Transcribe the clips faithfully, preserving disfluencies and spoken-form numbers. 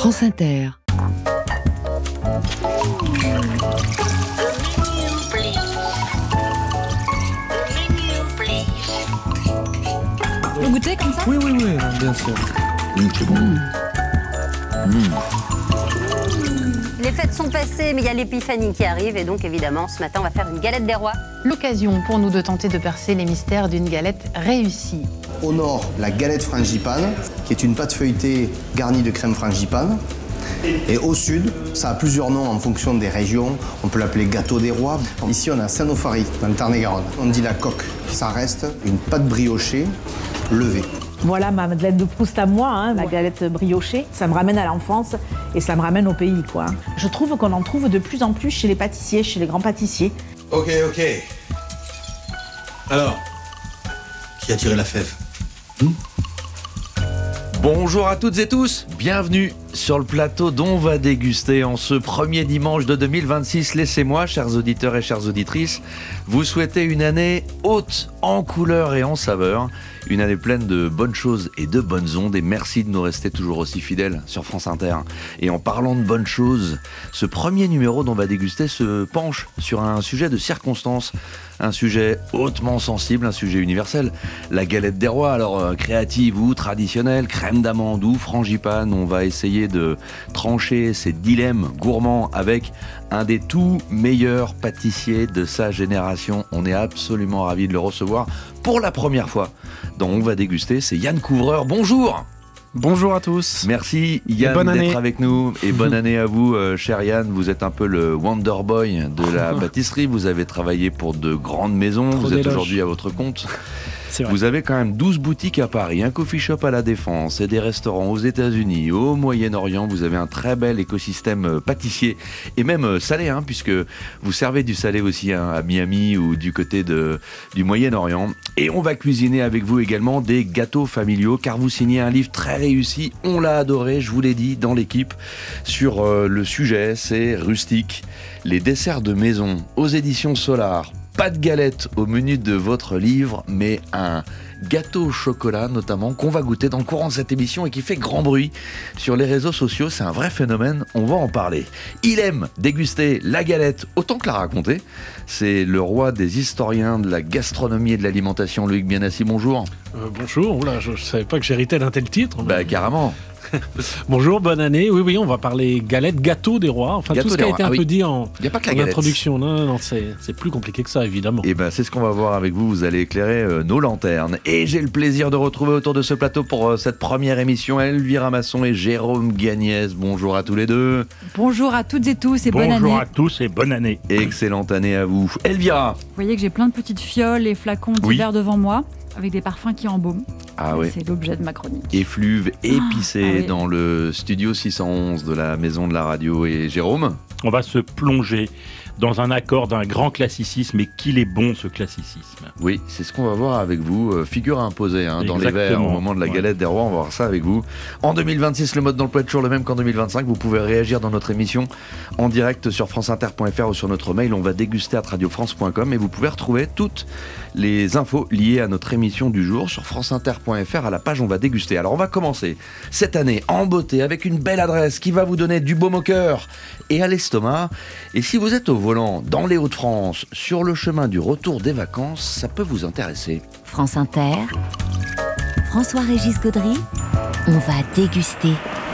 France Inter. Vous goûtez comme ça ? Oui, oui, oui, bien sûr. Mmh, c'est bon. Mmh. Mmh. Les fêtes sont passées, mais il y a l'épiphanie qui arrive. Et donc, évidemment, ce matin, on va faire une galette des rois. L'occasion pour nous de tenter de percer les mystères d'une galette réussie. Au nord, la galette frangipane, qui est une pâte feuilletée garnie de crème frangipane. Et au sud, ça a plusieurs noms en fonction des régions. On peut l'appeler gâteau des rois. Ici, on a Saint-Nofari, dans le Tarn-et-Garonne. On dit la coque. Ça reste une pâte briochée levée. Voilà ma Madeleine de Proust à moi, hein, la galette briochée. Ça me ramène à l'enfance et ça me ramène au pays, quoi. Je trouve qu'on en trouve de plus en plus chez les pâtissiers, chez les grands pâtissiers. Ok, ok. Alors, qui a tiré la fève hmm Bonjour à toutes et tous, bienvenue sur le plateau dont on va déguster en ce premier dimanche de deux mille vingt-six. Laissez-moi, chers auditeurs et chères auditrices, vous souhaiter une année haute en couleurs et en saveurs. Une année pleine de bonnes choses et de bonnes ondes. Et merci de nous rester toujours aussi fidèles sur France Inter. Et en parlant de bonnes choses, ce premier numéro dont on va déguster se penche sur un sujet de circonstance. Un sujet hautement sensible, un sujet universel. La galette des rois, alors euh, créative ou traditionnelle, crème d'amande ou frangipane. On va essayer de trancher ces dilemmes gourmands avec un des tout meilleurs pâtissiers de sa génération. On est absolument ravis de le recevoir pour la première fois. Donc on va déguster, c'est Yann Couvreur. Bonjour. Bonjour à tous. Merci Yann d'être avec nous et bonne année à vous, euh, cher Yann. Vous êtes un peu le Wonder Boy de la pâtisserie. Vous avez travaillé pour de grandes maisons. Trop vous êtes d'éloge. Aujourd'hui à votre compte. Vous avez quand même douze boutiques à Paris, un coffee shop à La Défense et des restaurants aux États-Unis, au Moyen-Orient. Vous avez un très bel écosystème pâtissier et même salé, hein, puisque vous servez du salé aussi hein, à Miami ou du côté de, du Moyen-Orient. Et on va cuisiner avec vous également des gâteaux familiaux, car vous signez un livre très réussi. On l'a adoré, je vous l'ai dit, dans l'équipe, sur euh, le sujet, c'est Rustique, les desserts de maison aux éditions Solar. Pas de galette au menu de votre livre, mais un gâteau au chocolat notamment qu'on va goûter dans le courant de cette émission et qui fait grand bruit sur les réseaux sociaux. C'est un vrai phénomène, on va en parler. Il aime déguster la galette autant que la raconter. C'est le roi des historiens de la gastronomie et de l'alimentation, Loïc Bianassi, bonjour. Euh, bonjour, oula, je ne savais pas que j'héritais d'un tel titre. Bah mais... carrément. Bonjour, bonne année. Oui, oui, on va parler galette, gâteau des rois. Enfin, gâteau tout ce qui a été un ah, peu oui. dit en, y a pas que la en introduction. Non, non, c'est, c'est plus compliqué que ça, évidemment. Et ben, c'est ce qu'on va voir avec vous. Vous allez éclairer euh, nos lanternes. Et j'ai le plaisir de retrouver autour de ce plateau pour euh, cette première émission Elvira Masson et Jérôme Gagnès. Bonjour à tous les deux. Bonjour à toutes et tous et bonne année. Bonjour à tous et bonne année. Excellente année à vous. Elvira. Vous voyez que j'ai plein de petites fioles et flacons divers oui. devant moi, avec des parfums qui embaument. Ah oui. C'est l'objet de ma chronique. Effluve épicé ah, oui. dans le studio six cent onze de la Maison de la Radio. Et Jérôme ? On va se plonger dans un accord d'un grand classicisme, et qu'il est bon ce classicisme. Oui, c'est ce qu'on va voir avec vous. Euh, figure à imposer hein, dans les verres au moment de la galette ouais. des rois. On va voir ça avec vous. En deux mille vingt-six, le mode d'emploi est toujours le même qu'en deux mille vingt-cinq. Vous pouvez réagir dans notre émission en direct sur franceinter point f r ou sur notre mail. On va déguster à radio france point com et vous pouvez retrouver toutes les infos liées à notre émission du jour sur franceinter point f r à la page On va déguster. Alors on va commencer cette année en beauté avec une belle adresse qui va vous donner du baume au cœur et à l'estomac. Et si vous êtes au volant dans les Hauts-de-France, sur le chemin du retour des vacances, ça peut vous intéresser. France Inter, François-Régis Gaudry, on va déguster.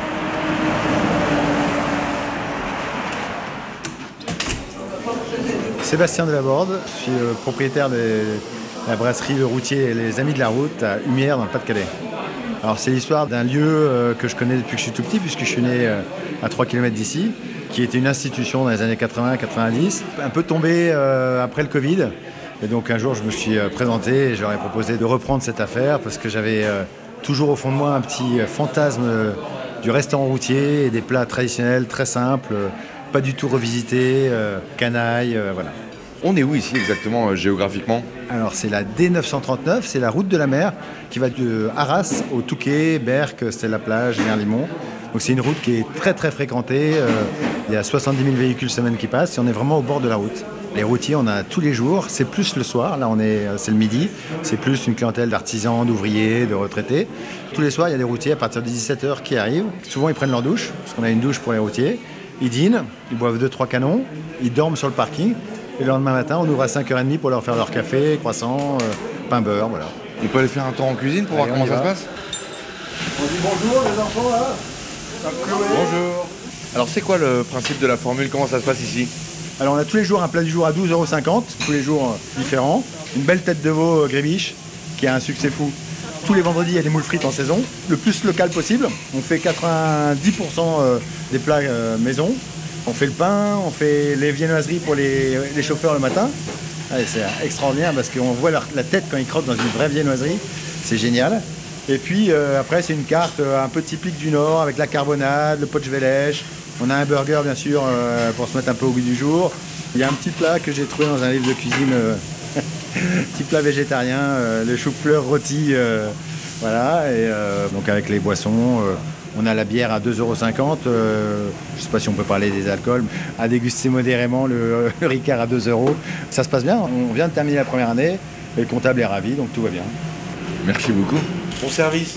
Sébastien Delaborde, je suis euh, propriétaire de la brasserie Le Routier et les Amis de la Route à Humières dans le Pas-de-Calais. Alors c'est l'histoire d'un lieu euh, que je connais depuis que je suis tout petit, puisque je suis né euh, à trois kilomètres d'ici, qui était une institution dans les années quatre-vingts quatre-vingt-dix, un peu tombé euh, après le Covid. Et donc un jour je me suis euh, présenté et je leur ai proposé de reprendre cette affaire parce que j'avais euh, toujours au fond de moi un petit fantasme euh, du restaurant routier et des plats traditionnels très simples, euh, pas du tout revisités, euh, canaille, euh, voilà. On est où ici exactement euh, géographiquement ? Alors c'est la D neuf cent trente-neuf, c'est la route de la mer qui va de Arras au Touquet, Berck, Stella-Plage, Merlimont. Donc c'est une route qui est très très fréquentée, euh, il y a soixante-dix mille véhicules semaine qui passent et on est vraiment au bord de la route. Les routiers, on a tous les jours, c'est plus le soir, là on est, c'est le midi, c'est plus une clientèle d'artisans, d'ouvriers, de retraités. Tous les soirs, il y a des routiers à partir de dix-sept heures qui arrivent. Souvent, ils prennent leur douche, parce qu'on a une douche pour les routiers. Ils dînent, ils boivent deux trois canons, ils dorment sur le parking. Et le lendemain matin, on ouvre à cinq heures trente pour leur faire leur café, croissant, euh, pain beurre, voilà. On peut aller faire un tour en cuisine pour Allez, voir comment ça va. se passe. On dit bonjour les enfants là. Bonjour. Alors c'est quoi le principe de la formule? Comment ça se passe ici? Alors on a tous les jours un plat du jour à douze euros cinquante, tous les jours euh, différents. Une belle tête de veau euh, grébiche qui a un succès fou. Tous les vendredis, il y a des moules frites en saison, le plus local possible. On fait quatre-vingt-dix pour cent euh, des plats euh, maison. On fait le pain, on fait les viennoiseries pour les, les chauffeurs le matin. Allez, c'est extraordinaire parce qu'on voit leur, la tête quand ils crottent dans une vraie viennoiserie. C'est génial. Et puis euh, après, c'est une carte euh, un peu typique du Nord avec la carbonade, le pochvelèche. On a un burger, bien sûr, euh, pour se mettre un peu au goût du jour. Il y a un petit plat que j'ai trouvé dans un livre de cuisine, euh, petit plat végétarien, euh, le chou-fleur rôti. Euh, voilà, et euh, donc avec les boissons, euh, on a la bière à deux euros cinquante. Euh, je ne sais pas si on peut parler des alcools. À déguster modérément le, le Ricard à deux euros. Ça se passe bien. On vient de terminer la première année et le comptable est ravi, donc tout va bien. Merci beaucoup. Bon service.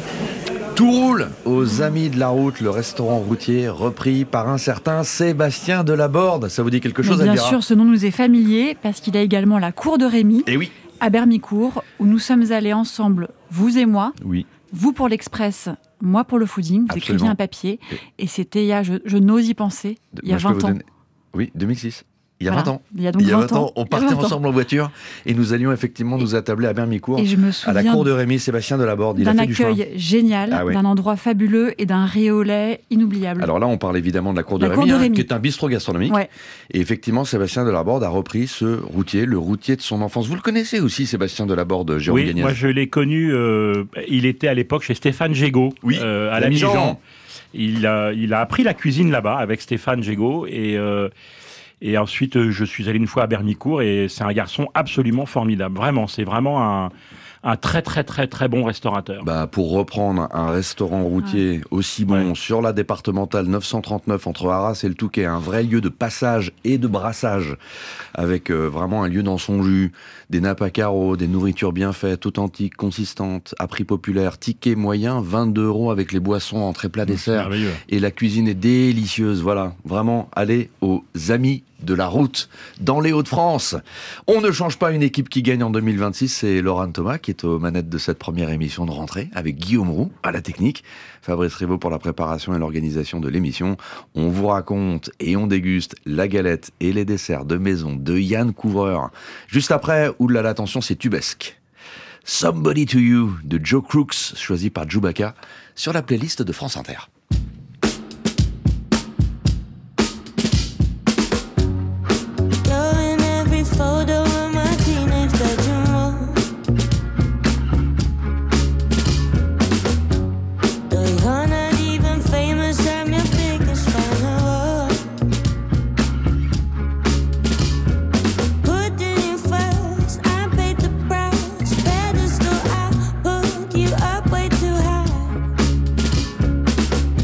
Tout roule aux Amis de la Route, le restaurant routier repris par un certain Sébastien Delaborde. Ça vous dit quelque chose, Bien Elvira? sûr, ce nom nous est familier parce qu'il a également la cour de Rémy, Et oui. à Bermicourt, où nous sommes allés ensemble, vous et moi. Oui. Vous pour l'Express, moi pour le fooding. Vous écriviez un papier. Et, et c'était il y a, je, je n'ose y penser, il y a moi, vingt ans. Donner... Oui, deux mille six. Il y a voilà. vingt ans. Il y a donc il y a vingt, vingt ans, ans. on partait ensemble en voiture et nous allions effectivement nous attabler à Bermicourt, et je me souviens à la cour de Rémy, Sébastien Delaborde. Il a d'un fait du chemin. accueil génial, ah, ouais. d'un endroit fabuleux et d'un réolais inoubliable. Alors là, on parle évidemment de la cour de, la Rémy, cour de hein, Rémy, qui est un bistrot gastronomique. Ouais. Et effectivement, Sébastien Delaborde a repris ce routier, le routier de son enfance. Vous le connaissez aussi, Sébastien Delaborde, Jérôme Oui, Gagnès? moi je l'ai connu. Euh, il était à l'époque chez Stéphane Gégaud, oui, euh, à la Mijan. Mijan. Il a, il a appris la cuisine là-bas avec Stéphane Gégaud et. Euh, Et ensuite, je suis allé une fois à Bermicourt et c'est un garçon absolument formidable. Vraiment, c'est vraiment un, un très, très, très, très bon restaurateur. Bah, pour reprendre un restaurant routier ah. aussi bon ouais. sur la départementale neuf cent trente-neuf entre Arras et le Touquet, un vrai lieu de passage et de brassage avec euh, vraiment un lieu dans son jus, des nappes à carreaux, des nourritures bien faites, authentiques, consistantes, à prix populaire, ticket moyen, vingt-deux euros avec les boissons, entrée plat, dessert. Et la cuisine est délicieuse. Voilà, vraiment, allez aux Amis de la Route, dans les Hauts-de-France. On ne change pas une équipe qui gagne en deux mille vingt-six, c'est Laurent Thomas qui est aux manettes de cette première émission de rentrée, avec Guillaume Roux à la technique, Fabrice Rivaud pour la préparation et l'organisation de l'émission. On vous raconte et on déguste la galette et les desserts de maison de Yann Couvreur. Juste après, oulala, attention, c'est tubesque. Somebody to You de Joe Crooks, choisi par Chewbacca, sur la playlist de France Inter. Up way too high.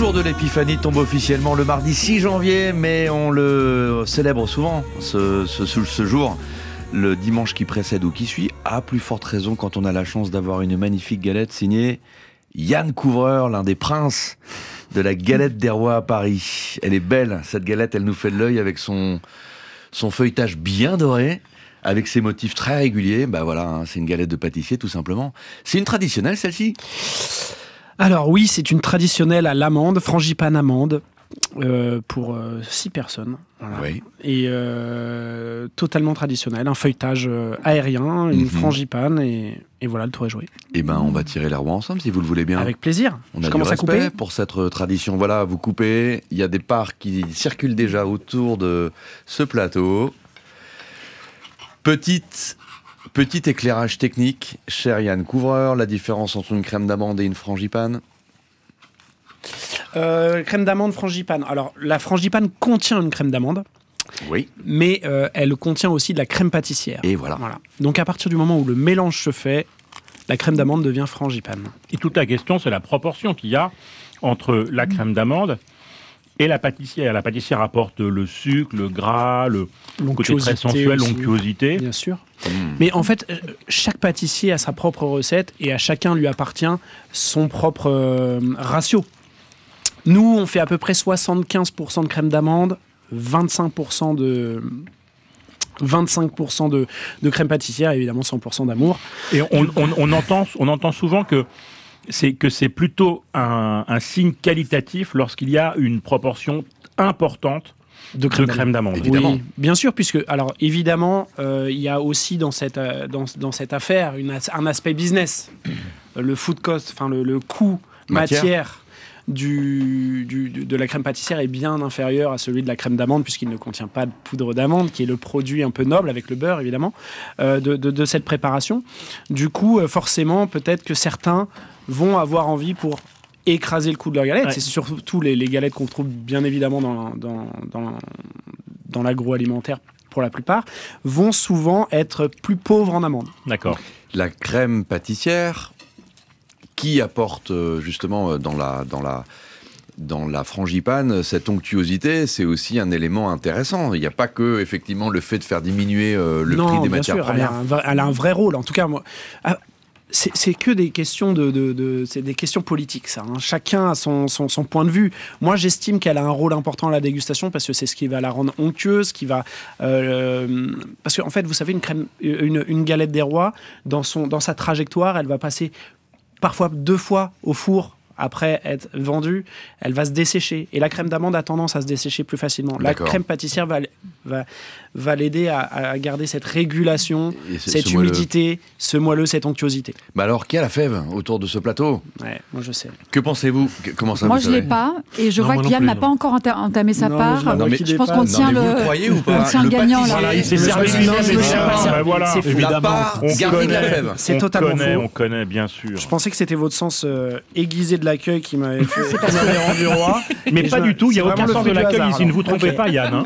jour de l'épiphanie tombe officiellement le mardi six janvier, mais on le célèbre souvent, ce, ce, ce jour. Le dimanche qui précède ou qui suit, à plus forte raison quand on a la chance d'avoir une magnifique galette signée Yann Couvreur, l'un des princes de la galette des rois à Paris. Elle est belle, cette galette, elle nous fait de l'œil avec son, son feuilletage bien doré, avec ses motifs très réguliers. Bah voilà, hein, c'est une galette de pâtissier tout simplement. C'est une traditionnelle celle-ci ? Alors oui, c'est une traditionnelle à l'amande, frangipane amande, euh, pour euh, six personnes. Voilà. Oui. Et euh, totalement traditionnelle, un feuilletage euh, aérien, une mm-hmm. frangipane, et, et voilà, le tour est joué. Eh ben, on va tirer les rois ensemble si vous le voulez bien. Avec plaisir. On Je a commence du à couper respect pour cette tradition. Voilà, vous coupez. Il y a des parts qui circulent déjà autour de ce plateau. Petite... Petit éclairage technique, cher Yann Couvreur, la différence entre une crème d'amande et une frangipane ? euh, Crème d'amande, frangipane. Alors, la frangipane contient une crème d'amande. Oui. Mais euh, elle contient aussi de la crème pâtissière. Et voilà. voilà. Donc, à partir du moment où le mélange se fait, la crème d'amande devient frangipane. Et toute la question, c'est la proportion qu'il y a entre la crème d'amande et la pâtissière. La pâtissière apporte le sucre, le gras, le côté très sensuel, l'onctuosité. Bien sûr. Mmh. Mais en fait, chaque pâtissier a sa propre recette et à chacun lui appartient son propre euh, ratio. Nous, on fait à peu près soixante-quinze pour cent de crème d'amande, vingt-cinq pour cent de... vingt-cinq pour cent de, de crème pâtissière et évidemment cent pour cent d'amour. Et on, on, on, entend, on entend souvent que c'est, que c'est plutôt un, un signe qualitatif lorsqu'il y a une proportion importante de crème, de crème d'amande. Évidemment. Oui, bien sûr, puisque, alors évidemment, euh, il y a aussi dans cette, euh, dans, dans cette affaire une, un aspect business. Le food cost, enfin le, le coût matière, matière du, du, de la crème pâtissière est bien inférieur à celui de la crème d'amande, puisqu'il ne contient pas de poudre d'amande, qui est le produit un peu noble, avec le beurre évidemment, euh, de, de, de cette préparation. Du coup, euh, forcément, peut-être que certains vont avoir envie pour écraser le coût de leur galette. Ouais. C'est surtout les, les galettes qu'on trouve bien évidemment dans, dans, dans, dans l'agroalimentaire pour la plupart, vont souvent être plus pauvres en amande. D'accord. La crème pâtissière qui apporte justement dans la, dans la, dans la frangipane cette onctuosité, c'est aussi un élément intéressant. Il n'y a pas que effectivement le fait de faire diminuer euh, le non, prix des bien matières sûr, premières. Elle a, un, elle a un vrai rôle. En tout cas, moi... Ah, C'est, c'est que des questions de, de, de c'est des questions politiques, ça. Hein. Chacun a son, son, son point de vue. Moi, j'estime qu'elle a un rôle important à la dégustation parce que c'est ce qui va la rendre onctueuse, qui va euh, parce qu'en fait, vous savez, une crème, une, une galette des rois, dans son, dans sa trajectoire, elle va passer parfois deux fois au four. Après être vendue, elle va se dessécher. Et la crème d'amande a tendance à se dessécher plus facilement. La D'accord. crème pâtissière va, va, va l'aider à, à garder cette régulation, cette ce humidité, moelleux. ce moelleux, cette onctuosité. Bah alors, qui a la fève autour de ce plateau ? Ouais, moi je sais. Que pensez-vous ? Comment ça Moi vous je ne l'ai pas, et je non, vois qu'Yann n'a pas encore entamé sa non, part. Je, non, mais, je pense pas. qu'on tient non, le, vous le, croyez ou pas on tient le gagnant là. Voilà, il s'est servi lui-même. C'est fou. La part gardée de la fève. C'est totalement faux. On connaît, bien sûr. Je pensais que c'était votre sens euh, aiguisé de l'accueil qui m'avait fait rendu roi. Mais pas du tout, il n'y a aucun sens de l'accueil ici, ne vous trompez pas Yann.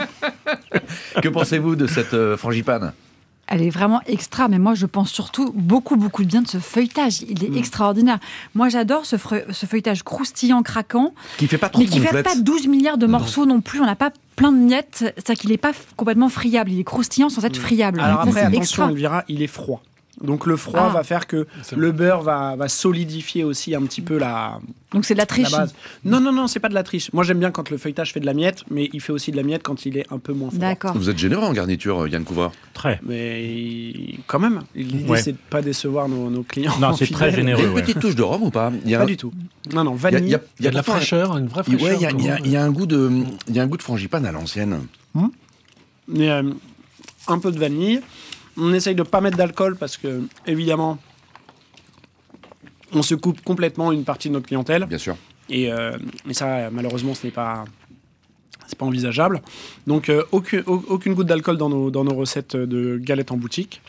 Que pensez-vous de cette euh, frangipane ? Elle est vraiment extra, mais moi je pense surtout beaucoup beaucoup de bien de ce feuilletage. Il est mmh. extraordinaire. Moi j'adore ce, fre- ce feuilletage croustillant, craquant, qui fait pas trop mais qui ne fait pas douze milliards de morceaux non, non plus. On n'a pas plein de miettes, c'est-à-dire qu'il n'est pas f- complètement friable. Il est croustillant sans être friable. Alors Donc, après, c'est attention, extra. Elvira, il est froid. Donc le froid ah. va faire que le beurre va, va solidifier aussi un petit peu la. Donc c'est de la triche. La base. Non non non, c'est pas de la triche. Moi j'aime bien quand le feuilletage fait de la miette, mais il fait aussi de la miette quand il est un peu moins froid. D'accord. Vous êtes généreux en garniture, Yann Couvreur. Très. Mais quand même, l'idée ouais. c'est de pas décevoir nos, nos clients. Non, c'est fidèles. très généreux. Il y a une petite touche de rhum ou pas ? Il y a Pas un... du tout. Non non, vanille. Il y a, il y a, il y a de la fraîcheur, une vraie fraîcheur. Ouais, il y a, il y a, il y a un goût de, il y a un goût de frangipane à l'ancienne. Hum mais euh, un peu de vanille. On essaye de pas mettre d'alcool parce que évidemment. On se coupe complètement une partie de notre clientèle. Bien sûr. Et, euh, et ça, malheureusement, ce n'est pas, c'est pas envisageable. Donc, euh, aucune, aucune goutte d'alcool dans nos, dans nos recettes de galettes en boutique.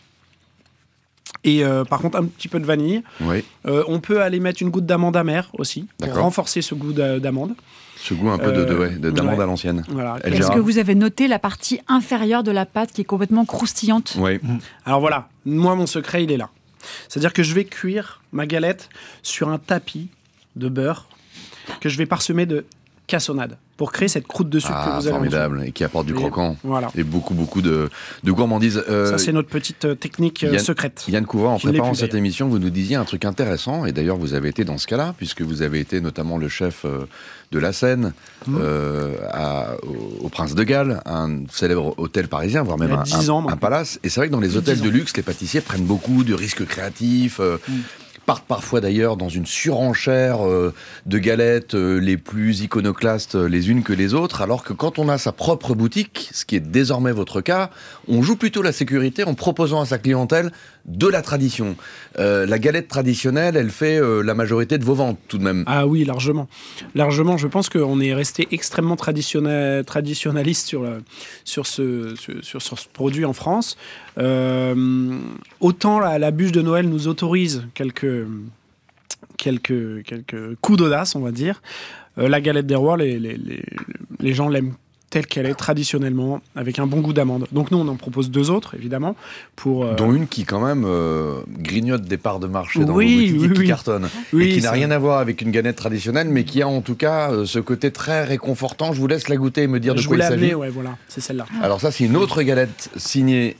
Et euh, par contre, un petit peu de vanille. Oui. Euh, on peut aller mettre une goutte d'amande amère aussi, pour D'accord. renforcer ce goût d'amande. Ce goût un peu de, de, ouais, de, d'amande ouais. à l'ancienne. Voilà. Est-ce que vous avez noté la partie inférieure de la pâte qui est complètement croustillante ? Oui. Alors voilà, moi, mon secret, il est là. C'est-à-dire que je vais cuire ma galette sur un tapis de beurre que je vais parsemer de cassonade pour créer cette croûte de sucre ah, que vous avez formidable, et qui apporte du et, croquant. Voilà. Et beaucoup, beaucoup de, de gourmandise. Euh, Ça, c'est notre petite euh, technique euh, Yann, secrète. Yann Couvreur, en préparant cette émission, vous nous disiez un truc intéressant, et d'ailleurs, vous avez été dans ce cas-là, puisque vous avez été notamment le chef euh, de la Seine, mmh. euh, à, au, au Prince de Galles, un célèbre hôtel parisien, voire même un, un, un palace. Et c'est vrai que dans les hôtels de luxe, les pâtissiers prennent beaucoup de risques créatifs, euh, mmh. partent parfois d'ailleurs dans une surenchère euh, de galettes euh, les plus iconoclastes euh, les unes que les autres, alors que quand on a sa propre boutique, ce qui est désormais votre cas, on joue plutôt la sécurité en proposant à sa clientèle de la tradition. Euh, la galette traditionnelle, elle fait euh, la majorité de vos ventes tout de même. Ah oui, largement. Largement, je pense qu'on est resté extrêmement traditionnel, traditionnaliste sur, le, sur, ce, sur, sur, sur ce produit en France. Euh, autant la, la bûche de Noël nous autorise quelques, quelques, quelques coups d'audace, on va dire. Euh, la galette des rois, les, les, les, les gens l'aiment telle qu'elle est traditionnellement, avec un bon goût d'amande. Donc nous, on en propose deux autres, évidemment. Pour, euh... dont une qui, quand même, euh, grignote des parts de marché dans oui, vos boutiques oui, et qui oui. cartonne. Oui, et qui n'a ça... rien à voir avec une galette traditionnelle, mais qui a en tout cas euh, ce côté très réconfortant. Je vous laisse la goûter et me dire de Je quoi il s'agit. Je vous l'ai amené, ouais, voilà, c'est celle-là. Alors ça, c'est une autre galette signée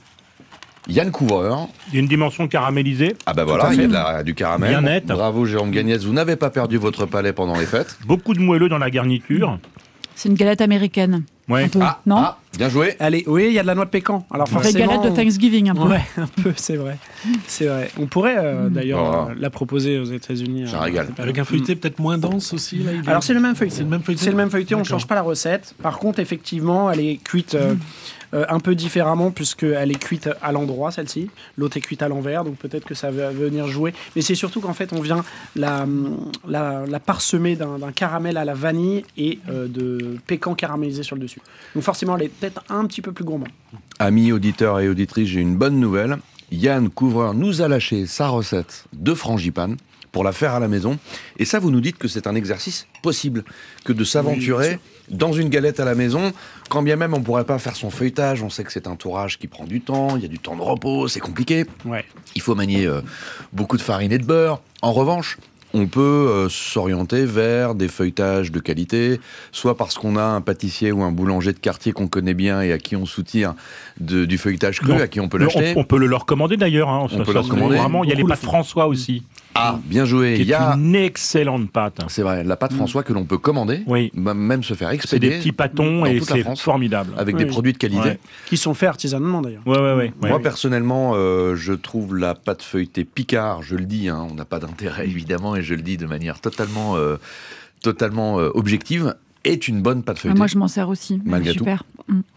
Yann Couvreur. Il y a une dimension caramélisée. Ah bah voilà, il y a de la, du caramel. Bien net. Bravo Jérôme Gagnès, vous n'avez pas perdu votre palais pendant les fêtes. Beaucoup de moelleux dans la garniture. C'est une galette américaine. Ouais. Ah, non ah, bien joué. Allez, oui, il y a de la noix de pécan. Alors forcément, c'est galette de Thanksgiving un peu. Ouais, un peu, c'est vrai. C'est vrai. On pourrait euh, mmh. d'ailleurs oh. euh, la proposer aux États-Unis. Ça euh, régale. Avec un feuilleté peut-être moins dense aussi là. Il Alors c'est le même feuilleté. C'est le même feuilleté. C'est le même feuilleté. On ne change pas la recette. Par contre, effectivement, elle est cuite euh, euh, un peu différemment puisqu'elle est cuite à l'endroit celle-ci. L'autre est cuite à l'envers, donc peut-être que ça va venir jouer. Mais c'est surtout qu'en fait, on vient la, la, la parsemer d'un, d'un caramel à la vanille et euh, de pécan caramélisé sur le dessus. Donc forcément, elle est peut-être un petit peu plus gourmand. Amis auditeurs et auditrices, j'ai une bonne nouvelle. Yann Couvreur nous a lâché sa recette de frangipane pour la faire à la maison. Et ça, vous nous dites que c'est un exercice possible, que de s'aventurer oui, dans une galette à la maison, quand bien même on ne pourrait pas faire son feuilletage. On sait que c'est un tourage qui prend du temps, il y a du temps de repos, c'est compliqué. Ouais. Il faut manier euh, beaucoup de farine et de beurre. En revanche, on peut euh, s'orienter vers des feuilletages de qualité, soit parce qu'on a un pâtissier ou un boulanger de quartier qu'on connaît bien et à qui on soutire de, du feuilletage cru, non, à qui on peut l'acheter. On, on peut le leur commander d'ailleurs. Hein, on ça, peut ça, leur commander. Vraiment, il y a les pâtes François aussi. Ah, bien joué. Il y a une excellente pâte. C'est vrai, la pâte François mmh. que l'on peut commander, oui. même se faire expédier. C'est des petits pâtons et c'est France, formidable. Avec oui. des produits de qualité. Ouais. Qui sont faits artisanalement d'ailleurs. Ouais, ouais, ouais, Moi ouais. personnellement, euh, je trouve la pâte feuilletée Picard, je le dis, hein, on n'a pas d'intérêt évidemment, et je le dis de manière totalement, euh, totalement euh, objective, est une bonne pâte feuilletée. Moi je m'en sers aussi, malgré super. tout. Mmh.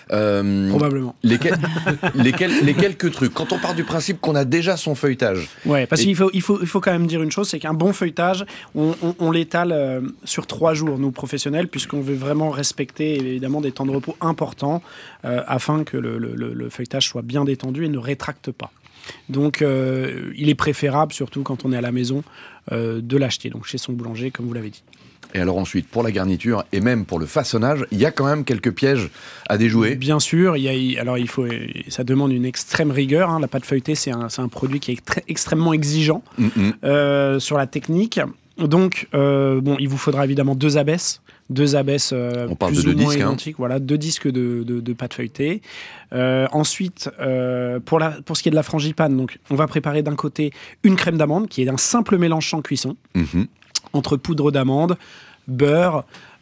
Euh, Probablement. Lesquels, lesquels, les quelques trucs. Quand on part du principe qu'on a déjà son feuilletage. Ouais, parce et... qu'il faut, il faut, il faut quand même dire une chose, c'est qu'un bon feuilletage, on, on, on l'étale euh, sur trois jours, nous professionnels, puisqu'on veut vraiment respecter évidemment des temps de repos importants euh, afin que le, le, le feuilletage soit bien détendu et ne rétracte pas. Donc, euh, il est préférable, surtout quand on est à la maison, euh, de l'acheter, donc chez son boulanger, comme vous l'avez dit. Et alors ensuite, pour la garniture et même pour le façonnage, il y a quand même quelques pièges à déjouer. Bien sûr, il y a, alors il faut, ça demande une extrême rigueur. Hein. La pâte feuilletée, c'est un, c'est un produit qui est très, extrêmement exigeant mm-hmm. euh, sur la technique. Donc, euh, bon, il vous faudra évidemment deux abesses. Deux abesses euh, On parle plus de ou deux moins disques, identiques. Hein. Voilà, deux disques de, de, de pâte feuilletée. Euh, ensuite, euh, pour, la, pour ce qui est de la frangipane, donc, on va préparer d'un côté une crème d'amande qui est un simple mélange sans cuisson mm-hmm. entre poudre d'amande, beurre,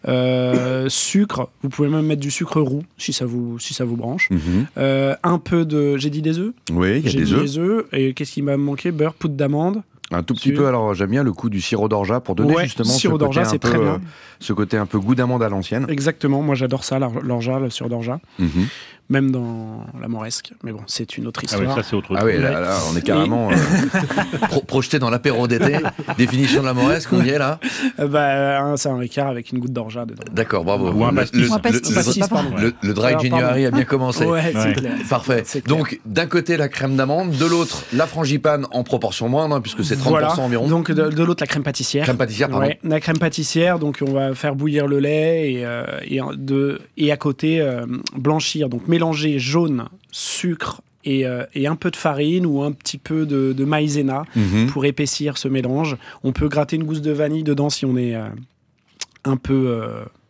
euh, sucre. Vous pouvez même mettre du sucre roux si ça vous, si ça vous branche. Mm-hmm. Euh, un peu de... J'ai dit des œufs ? Oui, il y a J'ai des dit œufs. des œufs. Et qu'est-ce qui m'a manqué ? Beurre, poudre d'amande. Un tout petit peu, alors j'aime bien le coup du sirop d'orgeat pour donner ouais, justement ce sirop côté, d'orgeat, un c'est peu, très bien. Euh, ce côté un peu goût d'amande à l'ancienne. Exactement, moi j'adore ça, l'orgeat, le sirop d'orgeat. Mm-hmm. Même dans la Mauresque. Mais bon, c'est une autre histoire. Ah oui, ça c'est autre chose. Ah oui, là, là on est carrément Et... euh, pro- projeté dans l'apéro d'été. Définition de la Mauresque, on y est là euh, bah, c'est un Ricard avec une goutte d'orgeat dedans. D'accord, bravo. Ou un pastis. Le, un pastis, le, pastis, le, le, le dry January a bien commencé. Ouais, c'est ouais. clair. Parfait. C'est clair. Donc, d'un côté, la crème d'amande, de l'autre, la frangipane en proportion moindre, hein, puisque c'est trente pour cent voilà. environ. Donc, de, de l'autre, la crème pâtissière. Crème pâtissière, pardon. Ouais, la crème pâtissière, donc on va faire bouillir le lait et, euh, et, de, et à côté, euh, blanchir. Donc, mélanger jaune, sucre et, euh, et un peu de farine ou un petit peu de, de maïzena mm-hmm. pour épaissir ce mélange. On peut gratter une gousse de vanille dedans si on est euh, un peu... Euh,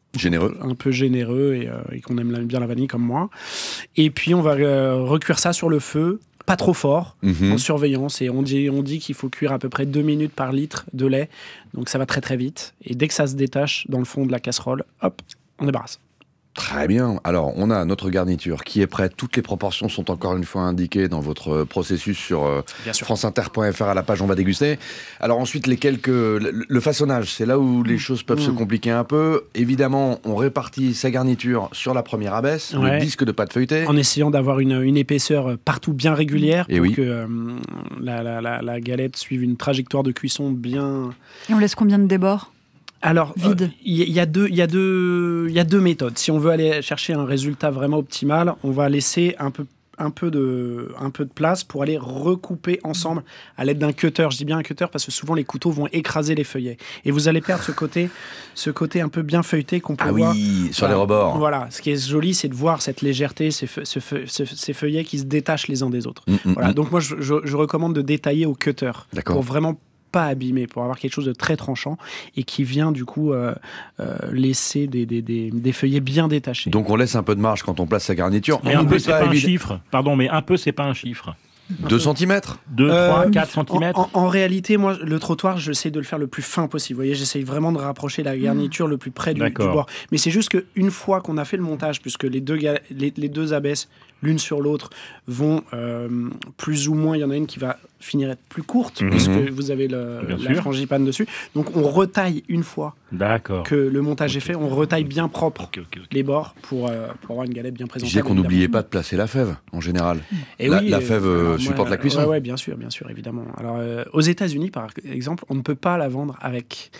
Généreux. Un peu généreux et, euh, et qu'on aime bien la vanille comme moi. Et puis on va euh, recuire ça sur le feu, pas trop fort, mm-hmm. en surveillance. Et on dit, on dit qu'il faut cuire à peu près deux minutes par litre de lait. Donc ça va très très vite. Et dès que ça se détache dans le fond de la casserole, hop, on débarrasse. Très bien. Alors, on a notre garniture qui est prête. Toutes les proportions sont encore une fois indiquées dans votre processus sur euh, franceinter point f r à la page On va déguster. Alors ensuite, les quelques... le, le façonnage, c'est là où les choses peuvent mmh. se compliquer un peu. Évidemment, on répartit sa garniture sur la première abaisse, ouais. le disque de pâte feuilletée. En essayant d'avoir une, une épaisseur partout bien régulière Et pour oui. que euh, la, la, la, la galette suive une trajectoire de cuisson bien... Et on laisse combien de débords ? Alors, il euh, y, y, a deux, y, a deux, y a deux méthodes. Si on veut aller chercher un résultat vraiment optimal, on va laisser un peu, un peu, de, un peu de place pour aller recouper ensemble à l'aide d'un cutter. Je dis bien un cutter parce que souvent les couteaux vont écraser les feuillets. Et vous allez perdre ce côté, ce côté un peu bien feuilleté qu'on peut ah voir. Ah oui, sur voilà. les rebords. Voilà. Ce qui est joli, c'est de voir cette légèreté, ces, fe, ce fe, ce, ces feuillets qui se détachent les uns des autres. Mmh, voilà. Mmh. Donc moi, je, je, je recommande de détailler au cutter. D'accord. Pour vraiment pas abîmé, pour avoir quelque chose de très tranchant et qui vient du coup euh, euh, laisser des, des, des, des feuillets bien détachés. Donc on laisse un peu de marge quand on place sa garniture. Mais on un peu, c'est pas, pas un éviter... chiffre. Pardon, mais un peu, c'est pas un chiffre. deux centimètres deux, trois, quatre centimètres en, en, en réalité, moi, le trottoir, j'essaie de le faire le plus fin possible. Vous voyez, j'essaie vraiment de rapprocher la garniture mmh. le plus près du, du bord. Mais c'est juste qu'une fois qu'on a fait le montage, puisque les deux, ga- les, les deux abesses, l'une sur l'autre, vont euh, plus ou moins, il y en a une qui va finir être plus courte, mmh. puisque vous avez le, la frangipane dessus. Donc on retaille une fois D'accord. que le montage okay. est fait, on retaille bien propre okay, okay, okay. les bords pour, euh, pour avoir une galette bien présentable. Je disais qu'on n'oubliait pas de placer la fève, en général. Et la, oui, la fève euh, alors, supporte moi, la cuisson. Oui, ouais, bien sûr, bien sûr, évidemment. Alors, euh, aux États-Unis, par exemple, on ne peut pas la vendre avec...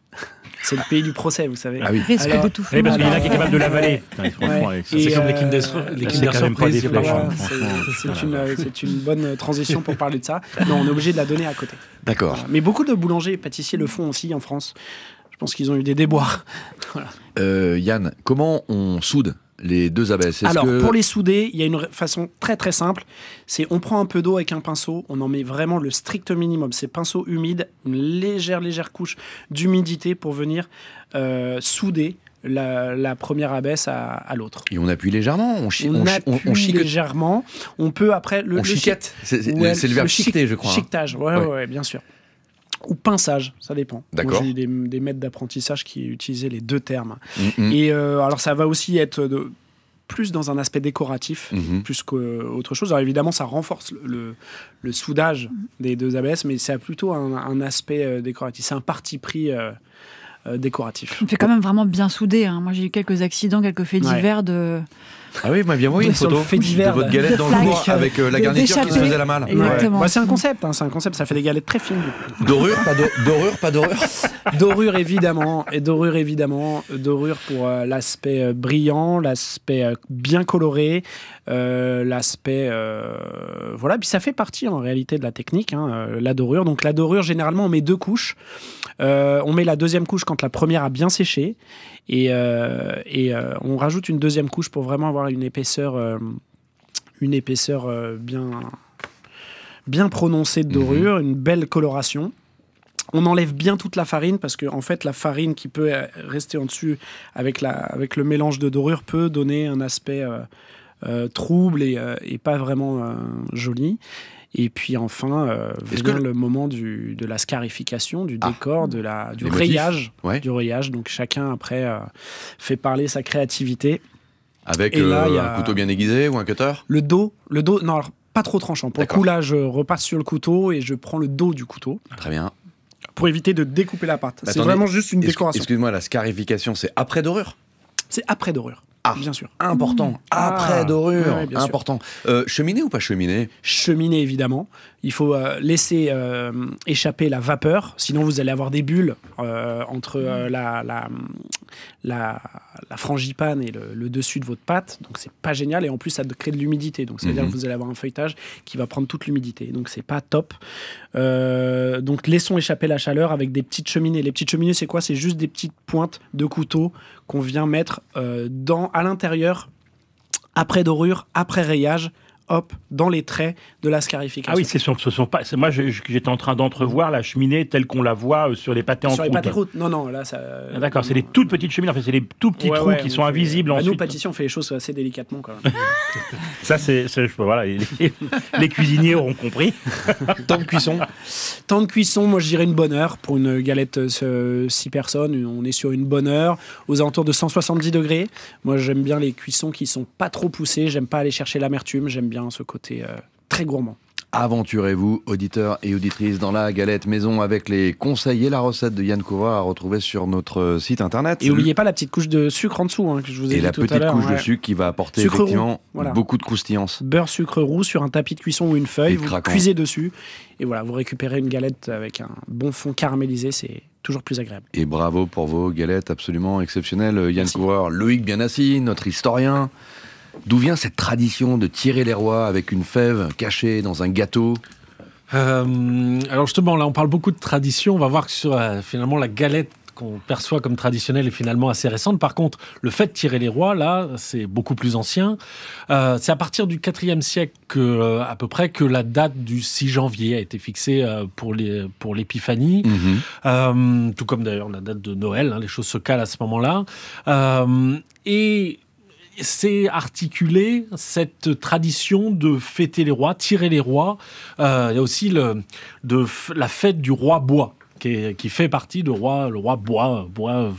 C'est le pays du procès, vous savez. Ah oui. Risque alors, de tout faire. Parce qu'il y en a qui est capable de l'avaler. Ouais. C'est comme euh, les Kinder, les Kinder Surprise. C'est, voilà, c'est, c'est, une, c'est une bonne transition pour parler de ça. Non, on est obligé de la donner à côté. D'accord. Voilà. Mais beaucoup de boulangers et pâtissiers le font aussi en France. Je pense qu'ils ont eu des déboires. Voilà. Euh, Yann, comment on soude les deux abesses? Alors, que... pour les souder, il y a une façon très très simple. C'est on prend un peu d'eau avec un pinceau, on en met vraiment le strict minimum. C'est pinceau humide, une légère légère couche d'humidité pour venir euh, souder la, la première abesse à, à l'autre. Et on appuie légèrement, on, chi- on, on, appuie on, on chiquette. légèrement. On peut après le. On le chiquette. Chi- c'est, c'est, ouais, c'est le verbe le chiqueter, je crois. Chiquetage, ouais, ouais. ouais, ouais, bien sûr. Ou pinçage, ça dépend. D'accord. Moi, j'ai eu des, des maîtres d'apprentissage qui utilisaient les deux termes. Mm-hmm. Et euh, alors, ça va aussi être de, plus dans un aspect décoratif, mm-hmm. plus qu'autre chose. Alors évidemment, ça renforce le, le, le soudage des deux abesses, mais c'est plutôt un, un aspect euh, décoratif. C'est un parti pris euh, euh, décoratif. On fait quand même vraiment bien souder. Hein. Moi, j'ai eu quelques accidents, quelques faits ouais. divers de... Ah oui, moi bien oui, une photo de votre galette de dans le four avec euh, la garniture qui se faisait la malle. Exactement. Ouais. Bah, c'est un concept, hein, c'est un concept. Ça fait des galettes très fines. Dorure, pas de, dorure, pas dorure. Dorure évidemment, et dorure évidemment, dorure pour euh, l'aspect euh, brillant, l'aspect euh, bien coloré, euh, l'aspect euh, voilà. Puis ça fait partie en réalité de la technique, hein, euh, la dorure. Donc la dorure, généralement, on met deux couches. Euh, on met la deuxième couche quand la première a bien séché. Et, euh, et euh, on rajoute une deuxième couche pour vraiment avoir une épaisseur, euh, une épaisseur euh, bien, bien prononcée de dorure, mmh. une belle coloration. On enlève bien toute la farine parce que en fait, la farine qui peut rester en dessus avec, la, avec le mélange de dorure peut donner un aspect euh, euh, trouble et, euh, et pas vraiment euh, joli. Et puis enfin, euh, vient le... le moment du, de la scarification, du ah, décor, de la, du rayage, ouais. du rayage. Donc chacun après euh, fait parler sa créativité. Avec et là, euh, y a... un couteau bien aiguisé ou un cutter. Le dos, le dos, non, alors, pas trop tranchant. Pour D'accord. le coup, là, je repasse sur le couteau et je prends le dos du couteau. Très bien. Pour éviter de découper la pâte. Bah, c'est vraiment juste une décoration. Excuse-moi, la scarification, c'est après dorure? C'est après dorure. Ah, bien sûr. Important. Mmh. Après ah, dorure. Ouais, bien important. Euh, cheminée ou pas cheminée? Cheminée, évidemment. Il faut euh, laisser euh, échapper la vapeur. Sinon, vous allez avoir des bulles euh, entre euh, la, la, la, la frangipane et le, le dessus de votre pâte. Donc, c'est pas génial. Et en plus, ça crée de l'humidité. Donc, ça veut mmh. dire que vous allez avoir un feuilletage qui va prendre toute l'humidité. Donc, c'est pas top. Euh, donc, laissons échapper la chaleur avec des petites cheminées. Les petites cheminées, c'est quoi? C'est juste des petites pointes de couteau qu'on vient mettre euh, dans, à l'intérieur, après dorure, après rayage, hop, dans les traits de la scarification. Ah oui, c'est sûr, ce sont pas. C'est moi, je, je, j'étais en train d'entrevoir la cheminée telle qu'on la voit sur les pâtés en sur croûte. Sur les pâtés croûtes, non, non, là, ça. Ah, d'accord, c'est des toutes petites cheminées. En fait, c'est des tout petits ouais, trous ouais, qui sont fait... invisibles. Bah, nous, pâtissiers, on fait les choses assez délicatement, quand même. Ça, c'est, c'est voilà, les, les cuisiniers auront compris. Temps de cuisson. Temps de cuisson, moi, je dirais une bonne heure pour une galette euh, six personnes. On est sur une bonne heure, aux alentours de cent soixante-dix degrés. Moi, j'aime bien les cuissons qui sont pas trop poussées. J'aime pas aller chercher l'amertume. J'aime bien ce côté euh, très gourmand. Aventurez-vous, auditeurs et auditrices, dans la galette maison avec les conseils et la recette de Yann Couvreur à retrouver sur notre site internet. Et n'oubliez pas la petite couche de sucre en dessous hein, que je vous ai et dit tout à l'heure. Et la petite couche ouais. de sucre qui va apporter sucre effectivement roux, voilà. beaucoup de croustillance. Beurre sucre roux sur un tapis de cuisson ou une feuille, et vous craquant. Cuisez dessus et voilà, vous récupérez une galette avec un bon fond caramélisé, c'est toujours plus agréable. Et bravo pour vos galettes absolument exceptionnelles, Yann Couvreur. Loïc Bienassi, notre historien. D'où vient cette tradition de tirer les rois avec une fève cachée dans un gâteau ? Euh, alors justement, là, on parle beaucoup de tradition. On va voir que sur, euh, finalement, la galette qu'on perçoit comme traditionnelle est finalement assez récente. Par contre, le fait de tirer les rois, là, c'est beaucoup plus ancien. Euh, c'est à partir du quatrième siècle, que, euh, à peu près, que la date du six janvier a été fixée euh, pour, les, pour l'épiphanie. Mmh. Euh, tout comme d'ailleurs la date de Noël. Hein, les choses se calent à ce moment-là. Euh, et... c'est articulé cette tradition de fêter les rois, tirer les rois. Euh, il y a aussi le, de, la fête du roi bois, qui, est, qui fait partie de roi, le roi bois, bois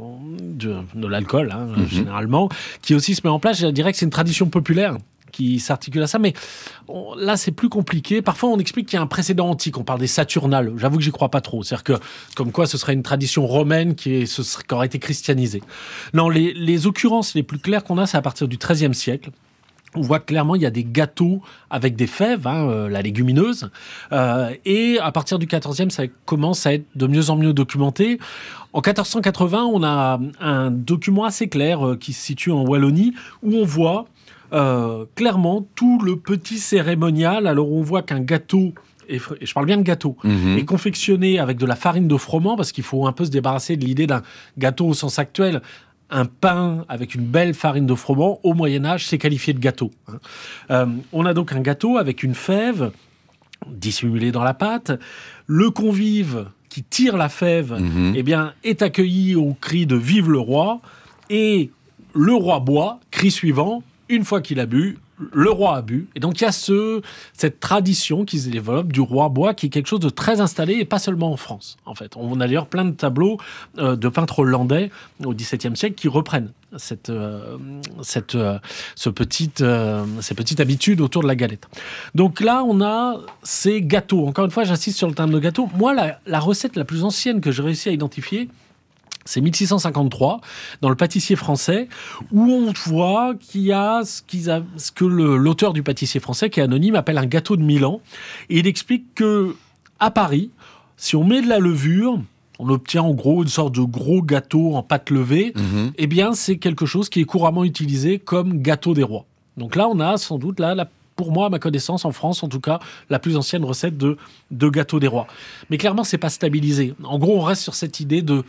de, de l'alcool, hein, mm-hmm. généralement, qui aussi se met en place. Je dirais que c'est une tradition populaire qui s'articule à ça, mais on, là c'est plus compliqué. Parfois on explique qu'il y a un précédent antique, on parle des Saturnales, j'avoue que j'y crois pas trop, c'est-à-dire que comme quoi ce serait une tradition romaine qui, est, ce serait, qui aurait été christianisée. Non, les, les occurrences les plus claires qu'on a, c'est à partir du treizième siècle. On voit clairement il y a des gâteaux avec des fèves, hein, euh, la légumineuse, euh, et à partir du quatorzième, ça commence à être de mieux en mieux documenté. En quatorze cent quatre-vingts, on a un document assez clair euh, qui se situe en Wallonie, où on voit Euh, clairement tout le petit cérémonial. Alors on voit qu'un gâteau, et je parle bien de gâteau, mmh. est confectionné avec de la farine de froment, parce qu'il faut un peu se débarrasser de l'idée d'un gâteau au sens actuel. Un pain avec une belle farine de froment, au Moyen-Âge, c'est qualifié de gâteau. Euh, on a donc un gâteau avec une fève dissimulée dans la pâte. Le convive qui tire la fève mmh. eh bien, est accueilli au cri de « Vive le roi !» et le roi boit, cri suivant, une fois qu'il a bu, le roi a bu. Et donc, il y a ce, cette tradition qui se développe du roi bois, qui est quelque chose de très installé, et pas seulement en France, en fait. On a d'ailleurs plein de tableaux euh, de peintres hollandais au dix-septième siècle qui reprennent cette, euh, cette, euh, ce petite, euh, ces petites habitudes autour de la galette. Donc là, on a ces gâteaux. Encore une fois, j'insiste sur le terme de gâteau. Moi, la, la recette la plus ancienne que j'ai réussi à identifier, c'est mille six cent cinquante-trois, dans le pâtissier français, où on voit qu'il y a ce, qu'ils a, ce que le, l'auteur du pâtissier français, qui est anonyme, appelle un gâteau de Milan. Et il explique que à Paris, si on met de la levure, on obtient en gros une sorte de gros gâteau en pâte levée. Mmh. Eh bien, c'est quelque chose qui est couramment utilisé comme gâteau des rois. Donc là, on a sans doute là, la pour moi, à ma connaissance, en France, en tout cas, la plus ancienne recette de, de gâteau des rois. Mais clairement, c'est pas stabilisé. En gros, on reste sur cette idée de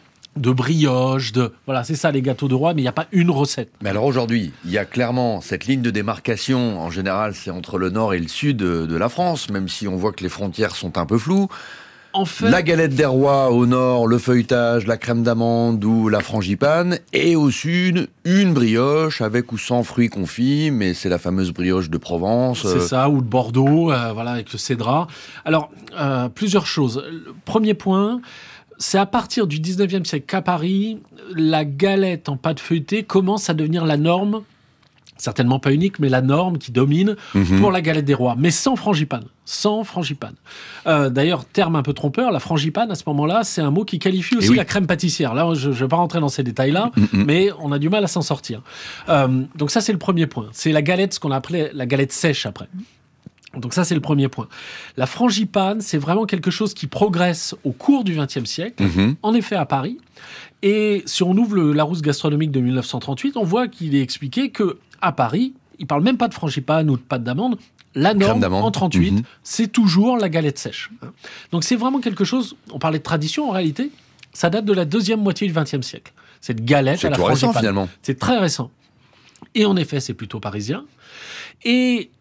de brioche, de... Voilà, c'est ça les gâteaux de roi, mais il n'y a pas une recette. Mais alors aujourd'hui, il y a clairement cette ligne de démarcation, en général c'est entre le nord et le sud de, de la France, même si on voit que les frontières sont un peu floues. En fait... La galette des rois au nord, le feuilletage, la crème d'amande ou la frangipane, et au sud, une brioche avec ou sans fruits confits, mais c'est la fameuse brioche de Provence. C'est ça, ou de Bordeaux, euh, voilà, avec le cédrat. Alors, euh, plusieurs choses. Le premier point... c'est à partir du dix-neuvième siècle qu'à Paris, la galette en pâte feuilletée commence à devenir la norme, certainement pas unique, mais la norme qui domine mmh. pour la galette des rois, mais sans frangipane. Sans frangipane. Euh, d'ailleurs, terme un peu trompeur, la frangipane, à ce moment-là, c'est un mot qui qualifie aussi oui. la crème pâtissière. Là, je ne vais pas rentrer dans ces détails-là, mmh. mais on a du mal à s'en sortir. Euh, donc ça, c'est le premier point. C'est la galette, ce qu'on appelait la galette sèche après. Donc ça, c'est le premier point. La frangipane, c'est vraiment quelque chose qui progresse au cours du vingtième siècle, mmh. en effet à Paris. Et si on ouvre le Larousse gastronomique de dix-neuf cent trente-huit, on voit qu'il est expliqué qu'à Paris, il ne parle même pas de frangipane ou de pâte d'amande. La norme, en trente-huit, mmh. c'est toujours la galette sèche. Donc c'est vraiment quelque chose, on parlait de tradition en réalité, ça date de la deuxième moitié du vingtième siècle. Cette galette c'est à la frangipane. Récent, finalement. C'est très récent. Et en effet, c'est plutôt parisien. Et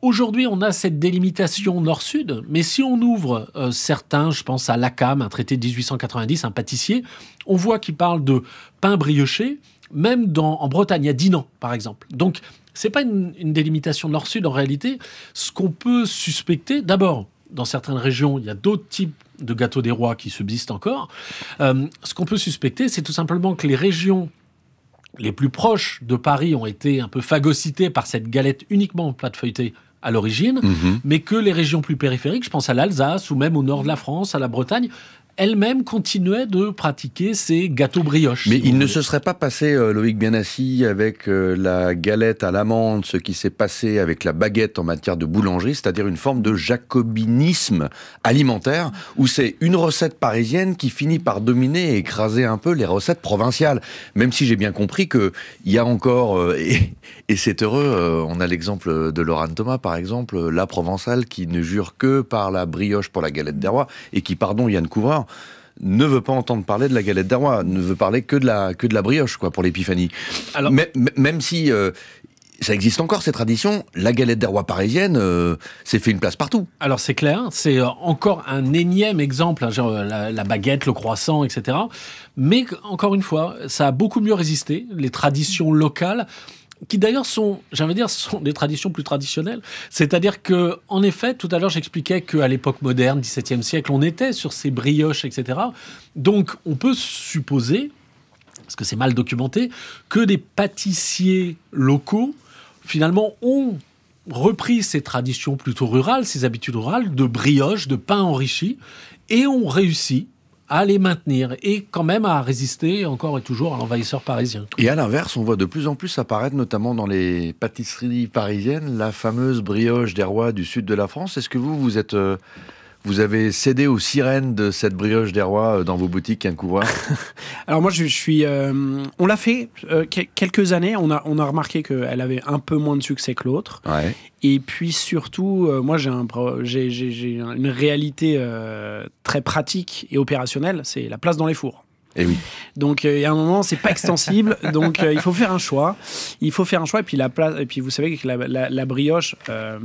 Aujourd'hui, on a cette délimitation nord-sud, mais si on ouvre euh, certains, je pense à Lacan, un traité de dix-huit cent quatre-vingt-dix, un pâtissier, on voit qu'il parle de pain brioché, même dans, en Bretagne, à Dinan, par exemple. Donc, c'est pas une, une délimitation nord-sud en réalité. Ce qu'on peut suspecter, d'abord, dans certaines régions, il y a d'autres types de gâteaux des rois qui subsistent encore. Euh, ce qu'on peut suspecter, c'est tout simplement que les régions les plus proches de Paris ont été un peu phagocytées par cette galette uniquement en pâte feuilletée à l'origine, mmh. mais que les régions plus périphériques, je pense à l'Alsace ou même au nord de la France, à la Bretagne, elles-mêmes continuaient de pratiquer ces gâteaux brioches. Mais si il ne voulez. se serait pas passé, euh, Loïc Bienassi, avec euh, la galette à l'amande, ce qui s'est passé avec la baguette en matière de boulangerie, c'est-à-dire une forme de jacobinisme alimentaire, où c'est une recette parisienne qui finit par dominer et écraser un peu les recettes provinciales. Même si j'ai bien compris qu'il y a encore, euh, et, et c'est heureux, euh, on a l'exemple de Laurent Thomas, par exemple, la provençale qui ne jure que par la brioche pour la galette des rois, et qui, pardon Yann Couvreur, ne veut pas entendre parler de la galette des rois, ne veut parler que de la, que de la brioche, quoi, pour l'épiphanie. Alors, mais, même si euh, ça existe encore, ces traditions, la galette des rois parisienne euh, s'est fait une place partout. Alors c'est clair, c'est encore un énième exemple, hein, genre la, la baguette, le croissant, et cetera. Mais encore une fois, ça a beaucoup mieux résisté, les traditions locales, qui d'ailleurs sont, j'allais dire, sont des traditions plus traditionnelles. C'est-à-dire que, en effet, tout à l'heure, j'expliquais qu'à l'époque moderne, dix-septième siècle, on était sur ces brioches, et cetera. Donc, on peut supposer, parce que c'est mal documenté, que des pâtissiers locaux, finalement, ont repris ces traditions plutôt rurales, ces habitudes rurales, de brioche, de pain enrichi, et ont réussi à les maintenir et quand même à résister encore et toujours à l'envahisseur parisien. Et à l'inverse, on voit de plus en plus apparaître, notamment dans les pâtisseries parisiennes, la fameuse brioche des rois du sud de la France. Est-ce que vous, vous êtes... Euh Vous avez cédé aux sirènes de cette brioche des rois dans vos boutiques, Yann Couvreur? Alors moi, je, je suis... Euh, on l'a fait euh, quelques années. On a, on a remarqué qu'elle avait un peu moins de succès que l'autre. Ouais. Et puis surtout, euh, moi, j'ai, un, j'ai, j'ai, j'ai une réalité euh, très pratique et opérationnelle. C'est la place dans les fours. Et oui. Donc il euh, y a un moment, c'est pas extensible, donc euh, il faut faire un choix. Il faut faire un choix et puis la place. Et puis vous savez que la, la, la brioche, euh,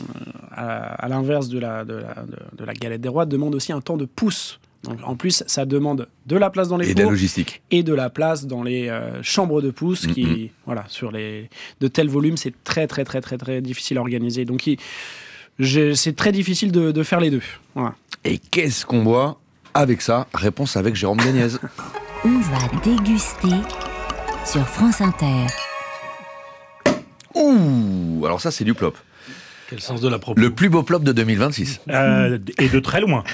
à, à l'inverse de la, de, la, de, de la galette des rois, demande aussi un temps de pousse. Donc en plus, ça demande de la place dans les et fours de la logistique et de la place dans les euh, chambres de pousse qui, mm-hmm. voilà, sur les de tels volumes, c'est très très très très très difficile à organiser. Donc il, je, c'est très difficile de, de faire les deux. Voilà. Et qu'est-ce qu'on boit avec ça? Réponse avec Jérôme Gagnez. On va déguster sur France Inter. Ouh, alors ça c'est du plop. Quel sens de la propos. Le plus beau plop de deux mille vingt-six. Euh, et de très loin.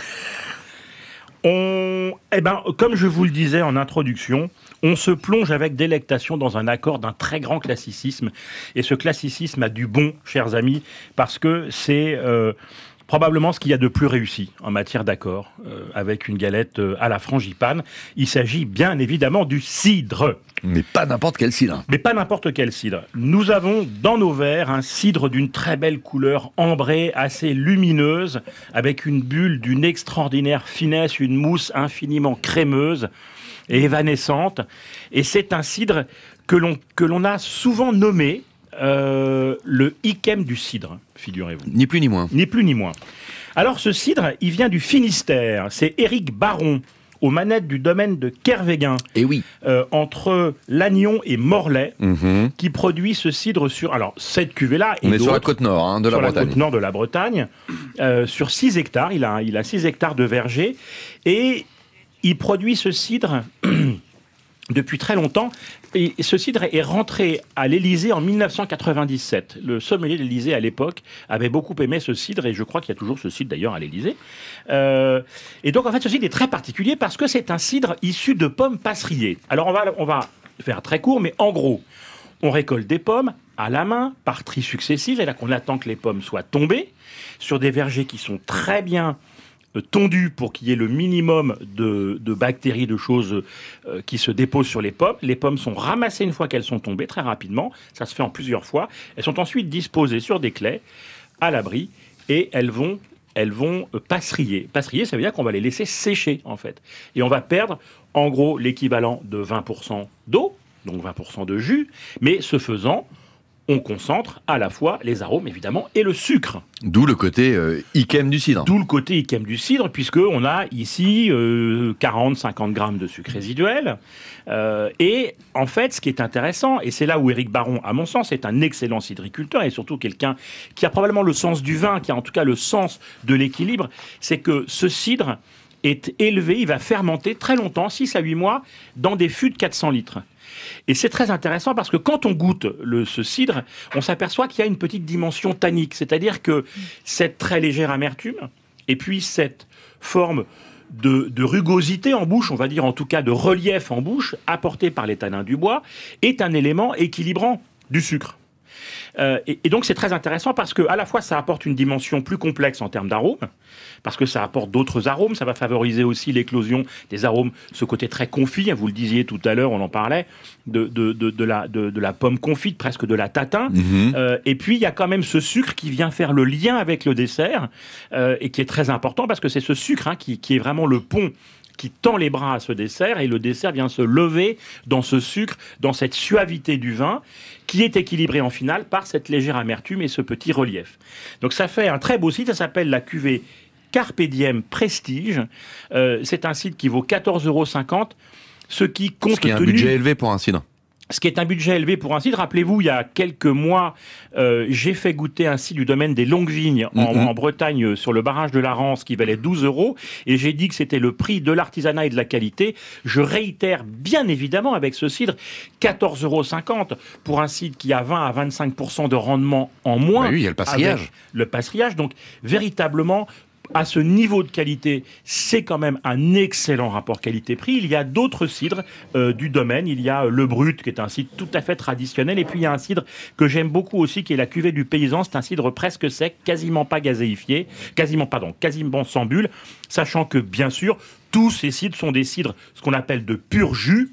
On, eh ben, comme je vous le disais en introduction, on se plonge avec délectation dans un accord d'un très grand classicisme. Et ce classicisme a du bon, chers amis, parce que c'est... Euh, probablement ce qu'il y a de plus réussi en matière d'accord, euh, avec une galette euh, à la frangipane. Il s'agit bien évidemment du cidre. Mais pas n'importe quel cidre. Mais pas n'importe quel cidre. Nous avons dans nos verres un cidre d'une très belle couleur ambrée, assez lumineuse, avec une bulle d'une extraordinaire finesse, une mousse infiniment crémeuse et évanescente. Et c'est un cidre que l'on, que l'on a souvent nommé Euh, le Yquem du cidre, figurez-vous. Ni plus ni moins. Ni plus ni moins. Alors ce cidre, il vient du Finistère. C'est Éric Baron, aux manettes du domaine de Kervéguin. Et oui. Euh, entre Lannion et Morlaix, mmh. qui produit ce cidre sur... Alors, cette cuvée-là... On est sur la côte nord hein, de la Bretagne. Sur la côte Bretagne. nord de la Bretagne. Euh, sur six hectares. Il a, il a six hectares de verger. Et il produit ce cidre... depuis très longtemps, et ce cidre est rentré à l'Élysée en dix-neuf cent quatre-vingt-dix-sept. Le sommelier de l'Élysée à l'époque avait beaucoup aimé ce cidre, et je crois qu'il y a toujours ce cidre d'ailleurs à l'Élysée. Euh, et donc en fait ce cidre est très particulier parce que c'est un cidre issu de pommes passeriées. Alors on va, on va faire très court, mais en gros, on récolte des pommes à la main, par tri successif, et là qu'on attend que les pommes soient tombées, sur des vergers qui sont très bien tondu pour qu'il y ait le minimum de, de bactéries, de choses euh, qui se déposent sur les pommes. Les pommes sont ramassées une fois qu'elles sont tombées, très rapidement. Ça se fait en plusieurs fois. Elles sont ensuite disposées sur des claies, à l'abri, et elles vont, elles vont euh, passerier. Passerier, ça veut dire qu'on va les laisser sécher, en fait. Et on va perdre, en gros, l'équivalent de vingt pour cent d'eau, donc vingt pour cent de jus. Mais ce faisant, on concentre à la fois les arômes, évidemment, et le sucre. D'où le côté euh, Yquem du cidre. D'où le côté Yquem du cidre, puisqu'on a ici euh, quarante à cinquante grammes de sucre résiduel. Euh, et en fait, ce qui est intéressant, et c'est là où Éric Baron, à mon sens, est un excellent cidriculteur, et surtout quelqu'un qui a probablement le sens du vin, qui a en tout cas le sens de l'équilibre, c'est que ce cidre est élevé, il va fermenter très longtemps, six à huit mois, dans des fûts de quatre cents litres. Et c'est très intéressant parce que quand on goûte le, ce cidre, on s'aperçoit qu'il y a une petite dimension tannique, c'est-à-dire que cette très légère amertume, et puis cette forme de, de rugosité en bouche, on va dire en tout cas de relief en bouche, apportée par les tanins du bois, est un élément équilibrant du sucre. Euh, et, et donc c'est très intéressant parce que à la fois ça apporte une dimension plus complexe en termes d'arômes, parce que ça apporte d'autres arômes, ça va favoriser aussi l'éclosion des arômes, ce côté très confit, hein, vous le disiez tout à l'heure, on en parlait, de, de, de, de, la, de, de la pomme confite, presque de la tatin, mmh. euh, et puis il y a quand même ce sucre qui vient faire le lien avec le dessert, euh, et qui est très important parce que c'est ce sucre hein, qui, qui est vraiment le pont qui tend les bras à ce dessert, et le dessert vient se lever dans ce sucre, dans cette suavité du vin, qui est équilibré en finale par cette légère amertume et ce petit relief. Donc ça fait un très beau cidre, ça s'appelle la cuvée Carpe Diem Prestige. Euh, c'est un cidre qui vaut quatorze euros cinquante, ce qui compte Ce qui est un tenu... budget élevé pour un cidre. Ce qui est un budget élevé pour un cidre. Rappelez-vous, il y a quelques mois, euh, j'ai fait goûter un cidre du domaine des Longues Vignes en, mm-hmm. en Bretagne, sur le barrage de la Rance, qui valait douze euros. Et j'ai dit que c'était le prix de l'artisanat et de la qualité. Je réitère, bien évidemment, avec ce cidre, quatorze euros cinquante pour un cidre qui a vingt à vingt-cinq pour cent de rendement en moins. Bah oui, il y a le passerillage. Avec le passerillage. Donc, véritablement, à ce niveau de qualité, c'est quand même un excellent rapport qualité-prix. Il y a d'autres cidres euh, du domaine. Il y a euh, le Brut, qui est un cidre tout à fait traditionnel. Et puis, il y a un cidre que j'aime beaucoup aussi, qui est la cuvée du paysan. C'est un cidre presque sec, quasiment pas gazéifié, quasiment, pardon, quasiment sans bulle. Sachant que, bien sûr, tous ces cidres sont des cidres, ce qu'on appelle de pur jus,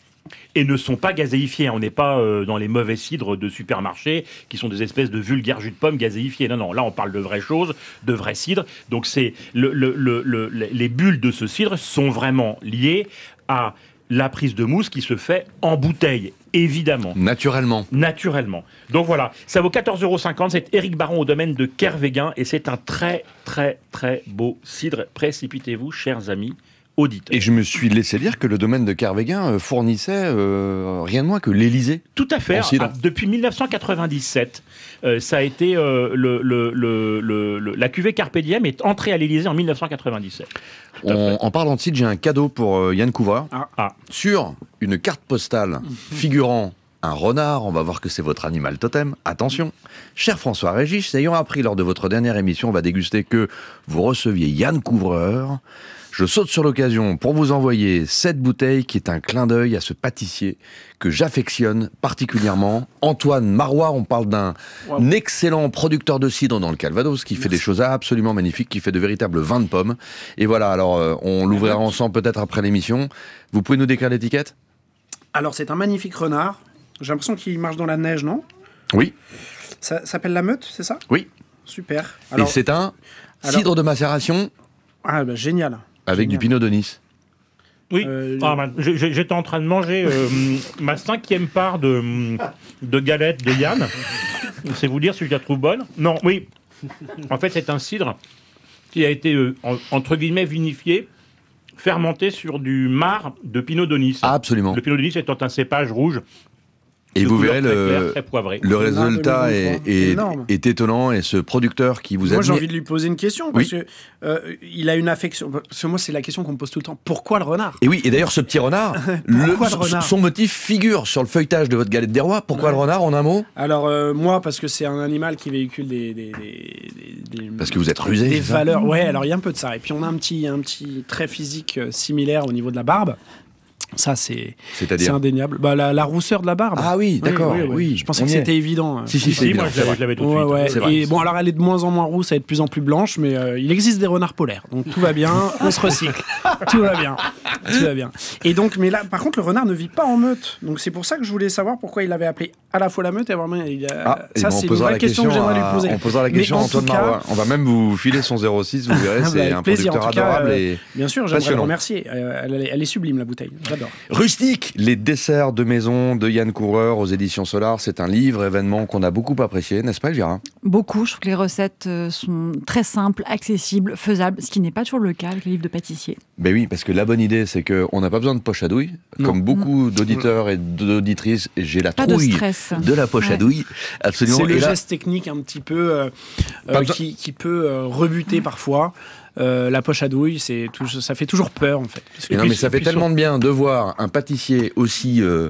et ne sont pas gazéifiés. On n'est pas euh, dans les mauvais cidres de supermarché qui sont des espèces de vulgaires jus de pomme gazéifiés. Non, non, là on parle de vraies choses, de vrais cidres. Donc c'est le, le, le, le, les bulles de ce cidre sont vraiment liées à la prise de mousse qui se fait en bouteille, évidemment. Naturellement. Naturellement. Donc voilà, ça vaut quatorze euros cinquante, c'est Éric Baron au domaine de Kervéguin, et c'est un très, très, très beau cidre. Précipitez-vous, chers amis auditeurs. Et je me suis laissé dire que le domaine de Kervéguin fournissait euh, rien de moins que l'Élysée. Tout à fait. Ah, depuis mille neuf cent quatre-vingt-dix-sept, euh, ça a été euh, le, le, le, le, le, la cuvée Carpe Diem est entrée à l'Élysée en mille neuf cent quatre-vingt-dix-sept. On, en parlant de site, j'ai un cadeau pour euh, Yann Couvreur. Ah. Ah. Sur une carte postale figurant un renard, on va voir que c'est votre animal totem. Attention, cher François Régis, ayant appris lors de votre dernière émission, on va déguster, que vous receviez Yann Couvreur. Je saute sur l'occasion pour vous envoyer cette bouteille qui est un clin d'œil à ce pâtissier que j'affectionne particulièrement. Antoine Marois, on parle d'un wow. excellent producteur de cidre dans le Calvados qui Merci. fait des choses absolument magnifiques, qui fait de véritables vins de pommes. Et voilà, alors euh, on l'ouvrira ensemble peut-être après l'émission. Vous pouvez nous décrire l'étiquette ? Alors c'est un magnifique renard. J'ai l'impression qu'il marche dans la neige, non ? Oui. Ça s'appelle la meute, c'est ça ? Oui. Super. Alors, et c'est un cidre alors, de macération. Ah bah génial. Avec Génial. du Pinot de Nice. Oui, euh, ah, bah, j'étais en train de manger euh, ma cinquième part de, de galette de Yann. C'est vous dire si je la trouve bonne. Non, oui. En fait, c'est un cidre qui a été, euh, en, entre guillemets, vinifié, fermenté sur du marc de Pinot de Nice. Ah, absolument. Le Pinot de Nice étant un cépage rouge. Et vous verrez, le, clair, le résultat est, est, est étonnant, et ce producteur qui vous a... Moi, j'ai envie de lui poser une question, parce oui. que euh, il a une affection... Parce que moi, c'est la question qu'on me pose tout le temps. Pourquoi le renard ? Et oui, et d'ailleurs, ce petit renard, le, le renard son motif figure sur le feuilletage de votre galette des rois. Pourquoi ouais. le renard, en un mot ? Alors, euh, moi, parce que c'est un animal qui véhicule des... des, des, des parce que vous êtes rusé, des valeurs. Ouais, alors il y a un peu de ça. Et puis, on a un petit, un petit trait physique similaire au niveau de la barbe. Ça, c'est, c'est indéniable. Bah, la, la rousseur de la barbe. Ah oui, d'accord. Oui, oui, oui. oui. Je pensais que c'était est. évident. Si, si, c'est évident. Moi, je l'avais, je l'avais tout de ouais, suite. Ouais. C'est vrai, et c'est bon, alors elle est de moins en moins rousse, elle est de plus en plus blanche, mais euh, il existe des renards polaires. Donc tout va bien, on se recycle. Tout va bien. Tout va bien. Et donc, mais là, par contre, le renard ne vit pas en meute. Donc c'est pour ça que je voulais savoir pourquoi il l'avait appelé à la fois la meute et avoir... Il a... ah, ça, ben c'est une vraie question, question que j'aimerais à... lui poser. On posera la question à Antoine cas... Marois. On va même vous filer son zéro six, vous verrez, c'est un plaisir, producteur cas, adorable euh, et bien sûr, j'aimerais passionnant. le remercier. Euh, elle, elle est sublime, la bouteille. J'adore. Rustique, les desserts de maison de Yann Couvreur aux éditions Solar. C'est un livre événement qu'on a beaucoup apprécié, n'est-ce pas, Elvira? Beaucoup. Je trouve que les recettes sont très simples, accessibles, faisables, ce qui n'est pas toujours le cas avec les livres de pâtissier. Ben oui, parce que la bonne idée, c'est qu'on n'a pas besoin de poche à douille. Non. Comme beaucoup d'auditeurs et d'auditrices, j'ai la pas trouille de, de la poche ouais. à douille. Absolument. C'est le et là... geste technique un petit peu euh, euh, qui, qui peut euh, rebuter parfois. Euh, la poche à douille, c'est tout, ça fait toujours peur en fait. Et non, mais ça fait tellement sur... de bien de voir un pâtissier aussi euh,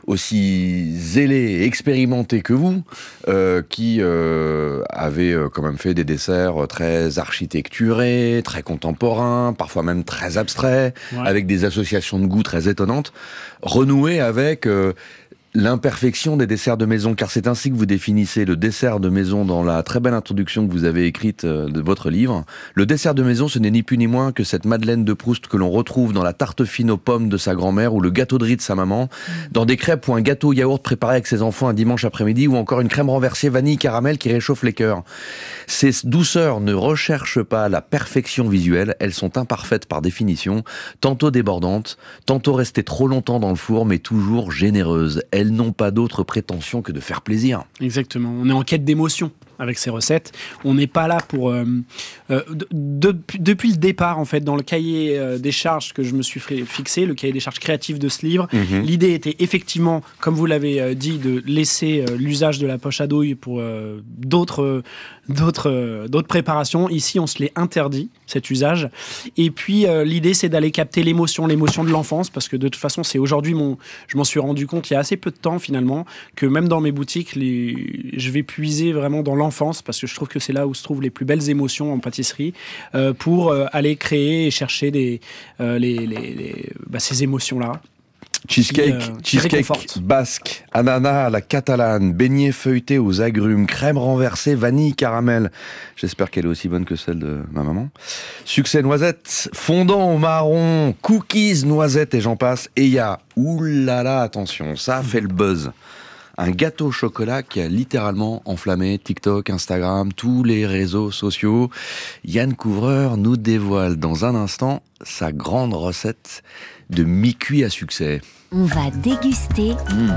aussi zélé et expérimenté que vous, euh, qui euh, avait euh, quand même fait des desserts très architecturés, très contemporains, parfois même très abstraits, ouais. avec des associations de goûts très étonnantes, renouer avec euh, l'imperfection des desserts de maison, car c'est ainsi que vous définissez le dessert de maison dans la très belle introduction que vous avez écrite de votre livre. Le dessert de maison, ce n'est ni plus ni moins que cette Madeleine de Proust que l'on retrouve dans la tarte fine aux pommes de sa grand-mère ou le gâteau de riz de sa maman, dans des crêpes ou un gâteau yaourt préparé avec ses enfants un dimanche après-midi, ou encore une crème renversée vanille caramel qui réchauffe les cœurs. Ces douceurs ne recherchent pas la perfection visuelle, elles sont imparfaites par définition, tantôt débordantes, tantôt restées trop longtemps dans le four, mais toujours généreuses. Elles n'ont pas d'autre prétention que de faire plaisir. Exactement, on est en quête d'émotion avec ces recettes. On n'est pas là pour... Euh, euh, de, de, depuis le départ, en fait, dans le cahier euh, des charges que je me suis fixé, le cahier des charges créatives de ce livre, mmh. l'idée était effectivement, comme vous l'avez euh, dit, de laisser euh, l'usage de la poche à douille pour euh, d'autres, euh, d'autres, euh, d'autres préparations. Ici, on se l'est interdit, cet usage. Et puis, euh, l'idée, c'est d'aller capter l'émotion, l'émotion de l'enfance, parce que de toute façon, c'est aujourd'hui, mon, je m'en suis rendu compte il y a assez peu de temps, finalement, que même dans mes boutiques, les, je vais puiser vraiment dans l'enfance, parce que je trouve que c'est là où se trouvent les plus belles émotions en pâtisserie, euh, pour euh, aller créer et chercher des, euh, les, les, les, bah, ces émotions-là. Cheesecake, qui, euh, cheesecake basque, ananas à la catalane, beignet feuilleté aux agrumes, crème renversée, vanille, caramel. J'espère qu'elle est aussi bonne que celle de ma maman. Succès noisette, fondant au marron, cookies noisettes et j'en passe. Et il y a, oulala, attention, ça a fait le buzz. Un gâteau au chocolat qui a littéralement enflammé TikTok, Instagram, tous les réseaux sociaux. Yann Couvreur nous dévoile dans un instant sa grande recette de mi-cuit à succès. On va déguster. Mmh.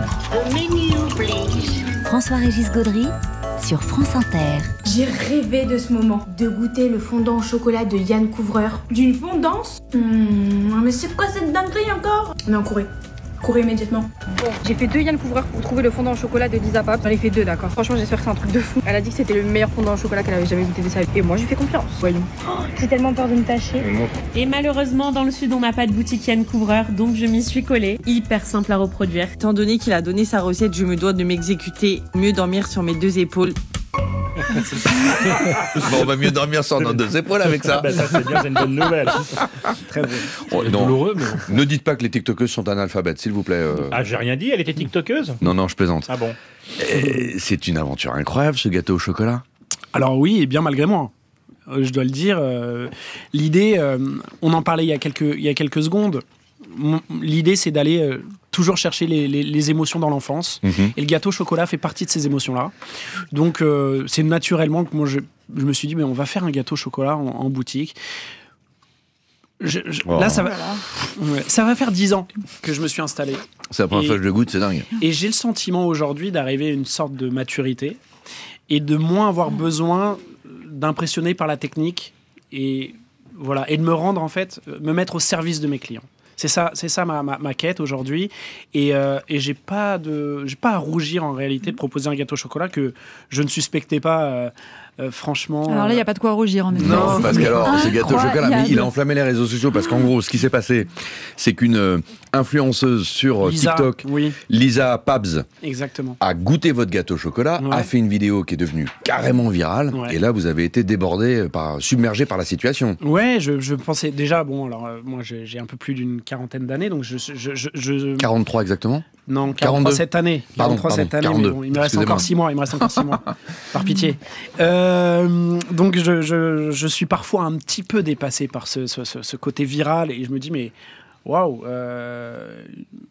François-Régis Gaudry sur France Inter. J'ai rêvé de ce moment, de goûter le fondant au chocolat de Yann Couvreur. D'une fondance mmh, mais c'est quoi cette dinguerie encore? Non, courez. Courez immédiatement. Bon, j'ai fait deux Yann Couvreur pour trouver le fondant au chocolat de Lisa Pap. J'en ai fait deux, d'accord. Franchement, j'espère que c'est un truc de fou. Elle a dit que c'était le meilleur fondant au chocolat qu'elle avait jamais goûté de sa vie. Et moi, je lui fais confiance. Voyons. Oh, j'ai tellement peur de me tâcher. Et malheureusement, dans le sud, on n'a pas de boutique Yann Couvreur, donc je m'y suis collée. Hyper simple à reproduire. Étant donné qu'il a donné sa recette, je me dois de m'exécuter. Mieux dormir sur mes deux épaules. Bon, on va mieux dormir sur nos deux épaules avec ça. Ben ça c'est bien, c'est une bonne nouvelle. Très bon. Oh, non, douloureux, mais... Ne dites pas que les tiktokeuses sont analphabètes, s'il vous plaît. Euh... Ah, j'ai rien dit, elle était tiktokeuse? Non, non, je plaisante. Ah bon? Et c'est une aventure incroyable, ce gâteau au chocolat. Alors oui, et bien malgré moi. Je dois le dire. Euh, l'idée, euh, on en parlait il y a quelques, il y a quelques secondes. Mon, l'idée, c'est d'aller... Euh, toujours chercher les, les, les émotions dans l'enfance. Mmh. Et le gâteau au chocolat fait partie de ces émotions-là. Donc, euh, c'est naturellement que moi, je, je me suis dit, mais on va faire un gâteau au chocolat en, en boutique. Je, je, oh. Là, ça va, ouais, ça va faire dix ans que je me suis installé. C'est la première fois que je le goûte, c'est dingue. Et j'ai le sentiment aujourd'hui d'arriver à une sorte de maturité et de moins avoir besoin d'impressionner par la technique et, voilà, et de me rendre, en fait, me mettre au service de mes clients. C'est ça, c'est ça ma, ma, ma quête aujourd'hui. Et, euh, et j'ai pas de, j'ai pas à rougir en réalité de proposer un gâteau au chocolat que je ne suspectais pas, euh, euh, franchement. Alors là, il n'y a pas de quoi rougir en effet. Non, parce qu'alors, ce gâteau au chocolat, mais il a enflammé les réseaux sociaux parce qu'en gros, ce qui s'est passé, c'est qu'une euh, influenceuse sur Lisa, TikTok, oui. Lisa Pabs, exactement, a goûté votre gâteau au chocolat, ouais. a fait une vidéo qui est devenue carrément virale, ouais. et là, vous avez été débordé, par, submergé par la situation. Ouais, je, je pensais déjà, bon, alors euh, moi, j'ai, j'ai un peu plus d'une quarantaine d'années, donc je, je, je, je... quarante-trois exactement. Non, quarante-trois cette année. Pardon, quarante-trois pardon, cette année, quarante-deux. Mais bon, il me reste encore six mois. Il me reste encore six mois. Par pitié. Euh, donc, je, je, je suis parfois un petit peu dépassé par ce, ce, ce côté viral et je me dis, mais waouh, euh,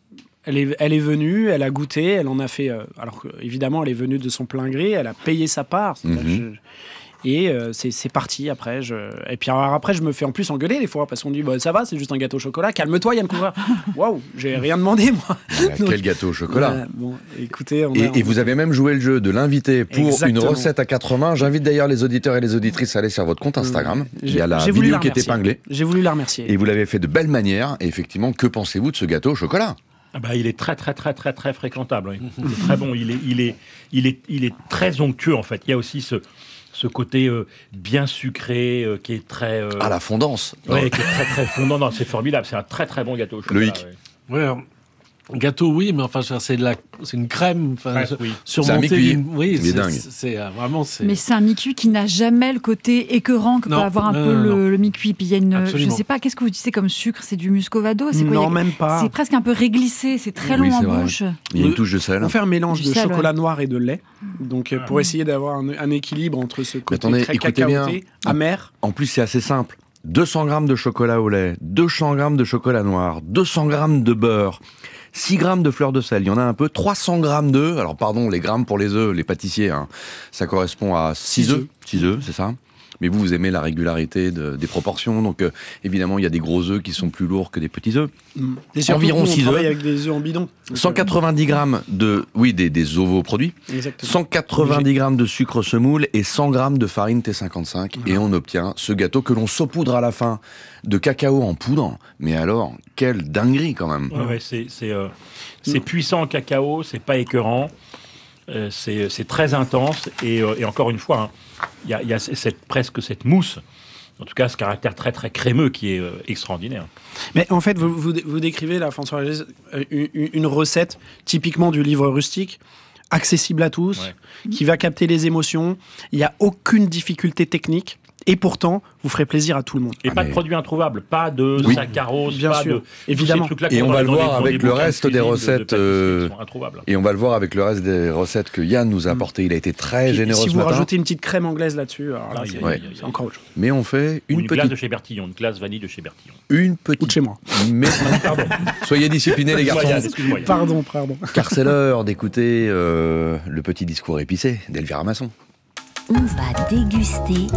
Elle est, elle est venue, elle a goûté, elle en a fait... Euh, alors évidemment, elle est venue de son plein gré, elle a payé sa part. Mm-hmm. Je, et euh, c'est, c'est parti après. Je, et puis alors, après, je me fais en plus engueuler des fois, parce qu'on dit bah, « ça va, c'est juste un gâteau au chocolat, calme-toi Yann Couvreur ». Waouh, j'ai rien demandé moi. Donc, quel gâteau au chocolat. Ouais, bon, écoutez, on et, a, on... et vous avez même joué le jeu de l'inviter pour Exactement. Une recette à quatre mains. J'invite d'ailleurs les auditeurs et les auditrices à aller sur votre compte Instagram. Mmh. Il y a la j'ai vidéo qui est épinglée. J'ai voulu la remercier. Et vous l'avez fait de belle manière. Et effectivement, que pensez-vous de ce gâteau au chocolat ? Ah bah, il est très très très très très fréquentable. Oui. Il est très bon. Il est il est il est il est très onctueux en fait. Il y a aussi ce ce côté euh, bien sucré euh, qui est très euh... ah la fondance. Oui, qui est très très fondant. Non, c'est formidable. C'est un très très bon gâteau au chocolat. Loïc. Oui. Ouais, gâteau, oui, mais enfin, c'est de la, c'est une crème, enfin, ouais, oui. surmontée. C'est un mi-cuit. Oui, c'est, dingue. C'est, c'est euh, vraiment. C'est... Mais c'est un mi-cuit qui n'a jamais le côté écœurant que non, peut avoir un non, peu non, le, non. le mi-cuit. Puis il y a une, Absolument. je sais pas, qu'est-ce que vous disiez comme sucre ? C'est du muscovado ? C'est quoi ? Non, a, même pas. C'est presque un peu réglissé. C'est très long oui, c'est en vrai. bouche. Il y a une touche de sel. On fait un mélange du de sel, chocolat ouais. noir et de lait. Donc euh, pour essayer d'avoir un, un équilibre entre ce côté attendez, très cacaoté, amer. En plus, c'est assez simple. deux cents grammes de chocolat au lait, deux cents grammes de chocolat noir, deux cents grammes de beurre, six grammes de fleur de sel, il y en a un peu, trois cents grammes d'œufs, alors pardon, les grammes pour les œufs, les pâtissiers, hein, ça correspond à six œufs, six œufs, c'est ça ? Mais vous, vous aimez la régularité de, des proportions, donc euh, évidemment, il y a des gros œufs qui sont plus lourds que des petits œufs. Mmh. Environ six œufs. On travaille avec des œufs en bidon. cent quatre-vingt-dix grammes de, oui, des, des ovoproduits. Exactement. cent quatre-vingt-dix grammes de sucre semoule et cent grammes de farine T cinquante-cinq. Mmh. Et on obtient ce gâteau que l'on saupoudre à la fin de cacao en poudre. Mais alors, quelle dinguerie quand même. Ouais, ouais, c'est, c'est, euh, c'est puissant en cacao, c'est pas écœurant. Euh, c'est, c'est très intense et, euh, et encore une fois, il hein, y a, y a cette, presque cette mousse, en tout cas ce caractère très très crémeux qui est euh, extraordinaire. Mais en fait, vous, vous, vous décrivez là, François Régis, une, une recette typiquement du livre rustique, accessible à tous, ouais. qui va capter les émotions, il n'y a aucune difficulté technique. Et pourtant, vous ferez plaisir à tout le monde. Et ah pas mais... de produits introuvables, pas de oui. saccharose, bien pas sûr, de... évidemment. Et on va le voir avec le reste des recettes. Euh... Et on va le voir avec le reste des recettes que Yann nous a apportées. Il a été très et généreux si ce vous matin. rajoutez une petite crème anglaise là-dessus, alors là, ah, c'est, y a, ouais, y a, y a, c'est encore autre chose. Mais on fait une, une petite... glace de chez Bertillon, une glace vanille de chez Bertillon. Une petite. Ou de chez moi. Mais... pardon. Soyez disciplinés les garçons. Excuse-moi, pardon, pardon. Car c'est l'heure d'écouter euh, le petit discours épicé d'Elvira Masson. On va déguster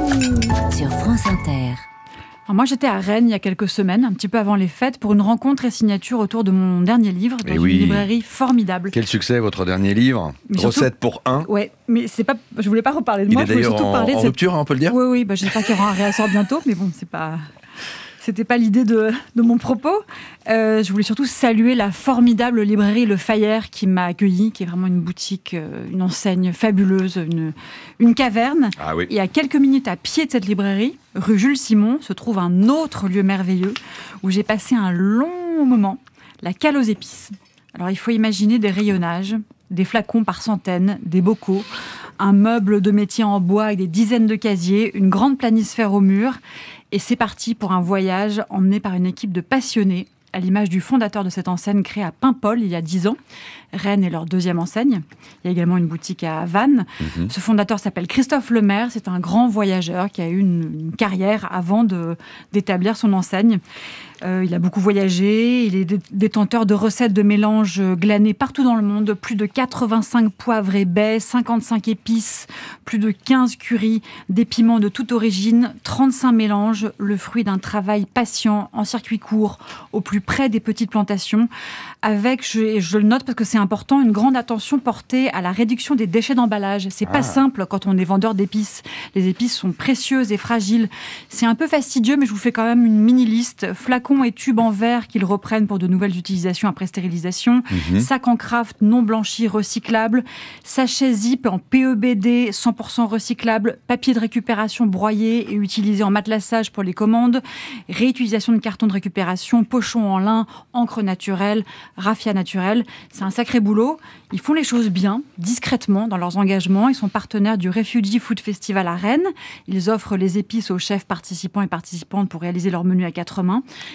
sur France Inter. Alors moi, j'étais à Rennes il y a quelques semaines, un petit peu avant les fêtes, pour une rencontre et signature autour de mon dernier livre, dans et oui. une librairie formidable. Quel succès, votre dernier livre. Mais Recette surtout, pour un. Ouais, mais c'est pas, je voulais pas reparler de il moi. Il est je voulais d'ailleurs surtout en, parler en de cette... rupture, on peut le dire. Oui, oui, bah, j'espère qu'il y aura un réassort bientôt, mais bon, c'est pas... C'était pas l'idée de, de mon propos. Euh, je voulais surtout saluer la formidable librairie Le Fayère qui m'a accueilli, qui est vraiment une boutique, euh, une enseigne fabuleuse, une, une caverne. Ah oui. Et à quelques minutes à pied de cette librairie, rue Jules Simon, se trouve un autre lieu merveilleux où j'ai passé un long moment, la cale aux épices. Alors il faut imaginer des rayonnages, des flacons par centaines, des bocaux, un meuble de métier en bois avec des dizaines de casiers, une grande planisphère au mur. Et c'est parti pour un voyage emmené par une équipe de passionnés, à l'image du fondateur de cette enseigne créée à Paimpol il y a dix ans. Rennes est leur deuxième enseigne. Il y a également une boutique à Vannes. Mmh. Ce fondateur s'appelle Christophe Lemaire. C'est un grand voyageur qui a eu une, une carrière avant de, d'établir son enseigne. Euh, il a beaucoup voyagé. Il est détenteur de recettes de mélanges glanés partout dans le monde. Plus de quatre-vingt-cinq poivres et baies, cinquante-cinq épices, plus de quinze currys, des piments de toute origine, trente-cinq mélanges, le fruit d'un travail patient en circuit court, au plus près des petites plantations, avec, je, je le note parce que c'est important, une grande attention portée à la réduction des déchets d'emballage. C'est pas ah. simple quand on est vendeur d'épices. Les épices sont précieuses et fragiles. C'est un peu fastidieux, mais je vous fais quand même une mini-liste. Flacons et tubes en verre qu'ils reprennent pour de nouvelles utilisations après stérilisation. Mm-hmm. Sacs en craft non blanchis recyclables. Sachets zip en P E B D cent pour cent recyclables. Papier de récupération broyé et utilisé en matelassage pour les commandes. Réutilisation de cartons de récupération. Pochons en lin, encre naturelle, raffia naturelle. C'est un sacré boulot. Ils font les choses bien, discrètement, dans leurs engagements. Ils sont partenaires du Refugee Food Festival à Rennes. Ils offrent les épices aux chefs participants et participantes pour réaliser leur menu à quatre mains.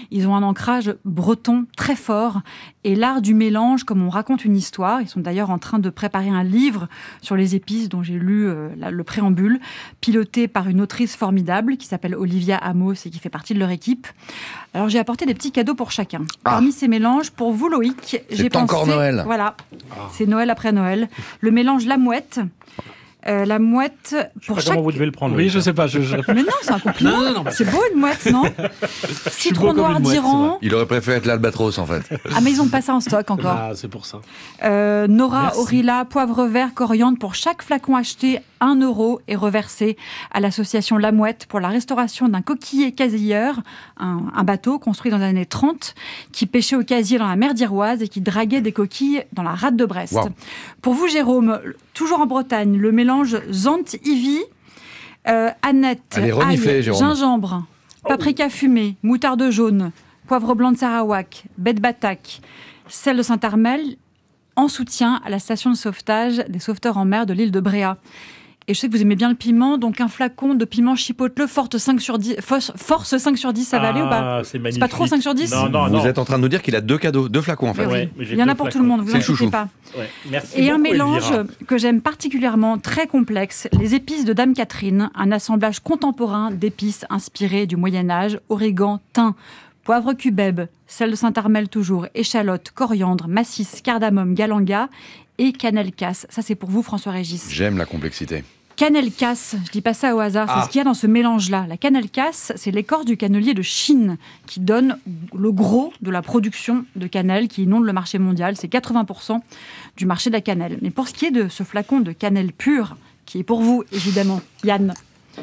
Ils ont un ancrage breton très fort et l'art du mélange, comme on raconte une histoire. Ils sont d'ailleurs en train de préparer un livre sur les épices dont j'ai lu euh, la, le préambule, piloté par une autrice formidable qui s'appelle Olivia Amos et qui fait partie de leur équipe. Alors j'ai apporté des petits cadeaux pour chacun. Ah. Parmi ces mélanges, pour vous Loïc, j'ai pensé... encore Noël. Voilà, ah. c'est Noël après Noël. Le mélange La Mouette. Euh, la mouette, pour je sais chaque... pas comment vous devez le prendre. Oui, je sais pas. Je, je... Mais non, c'est un compliment. Non, non, non, mais... C'est beau une mouette, non? Citron noir d'Iran. Il aurait préféré être l'albatros en fait. Ah mais ils ont pas ça en stock encore. Ah, c'est pour ça. Euh, Nora, Merci. Orilla, poivre vert, coriandre. Pour chaque flacon acheté, un euro est reversé à l'association La Mouette pour la restauration d'un coquillier casilleur, un, un bateau construit dans les années trente qui pêchait au casier dans la mer d'Iroise et qui draguait des coquilles dans la rade de Brest. Wow. Pour vous Jérôme, toujours en Bretagne, le mélange Zant-Ivy, euh, Annette, Allez, ail, Jérôme. gingembre, paprika fumée, moutarde jaune, poivre blanc de Sarawak, baie de Batak, sel de Saint-Armel, en soutien à la station de sauvetage des sauveteurs en mer de l'île de Bréa. Et je sais que vous aimez bien le piment, donc un flacon de piment chipotle force cinq sur dix, force, force cinq sur dix, ça va ah, aller ou pas? C'est magnifique. C'est pas trop cinq sur dix? Non, non, Vous non. êtes en train de nous dire qu'il a deux cadeaux, deux flacons en fait. Oui, Ouais, oui. Il y en a pour flacons. tout le monde, vous C'est inquiétez chouchou. pas. Ouais. Merci Et un beaucoup, mélange Elvira. que j'aime particulièrement, très complexe, les épices de Dame Catherine, un assemblage contemporain d'épices inspirées du Moyen-Âge, origan, thym, poivre cubeb, sel de Saint-Armel toujours, échalote, coriandre, massis, cardamome, galanga et cannelle casse. Ça c'est pour vous François-Régis. J'aime la complexité. Cannelle casse, je dis pas ça au hasard, Ah. c'est ce qu'il y a dans ce mélange-là. La cannelle casse, c'est l'écorce du cannelier de Chine qui donne le gros de la production de cannelle qui inonde le marché mondial. C'est quatre-vingts pour cent du marché de la cannelle. Mais pour ce qui est de ce flacon de cannelle pure, qui est pour vous, évidemment, Yann,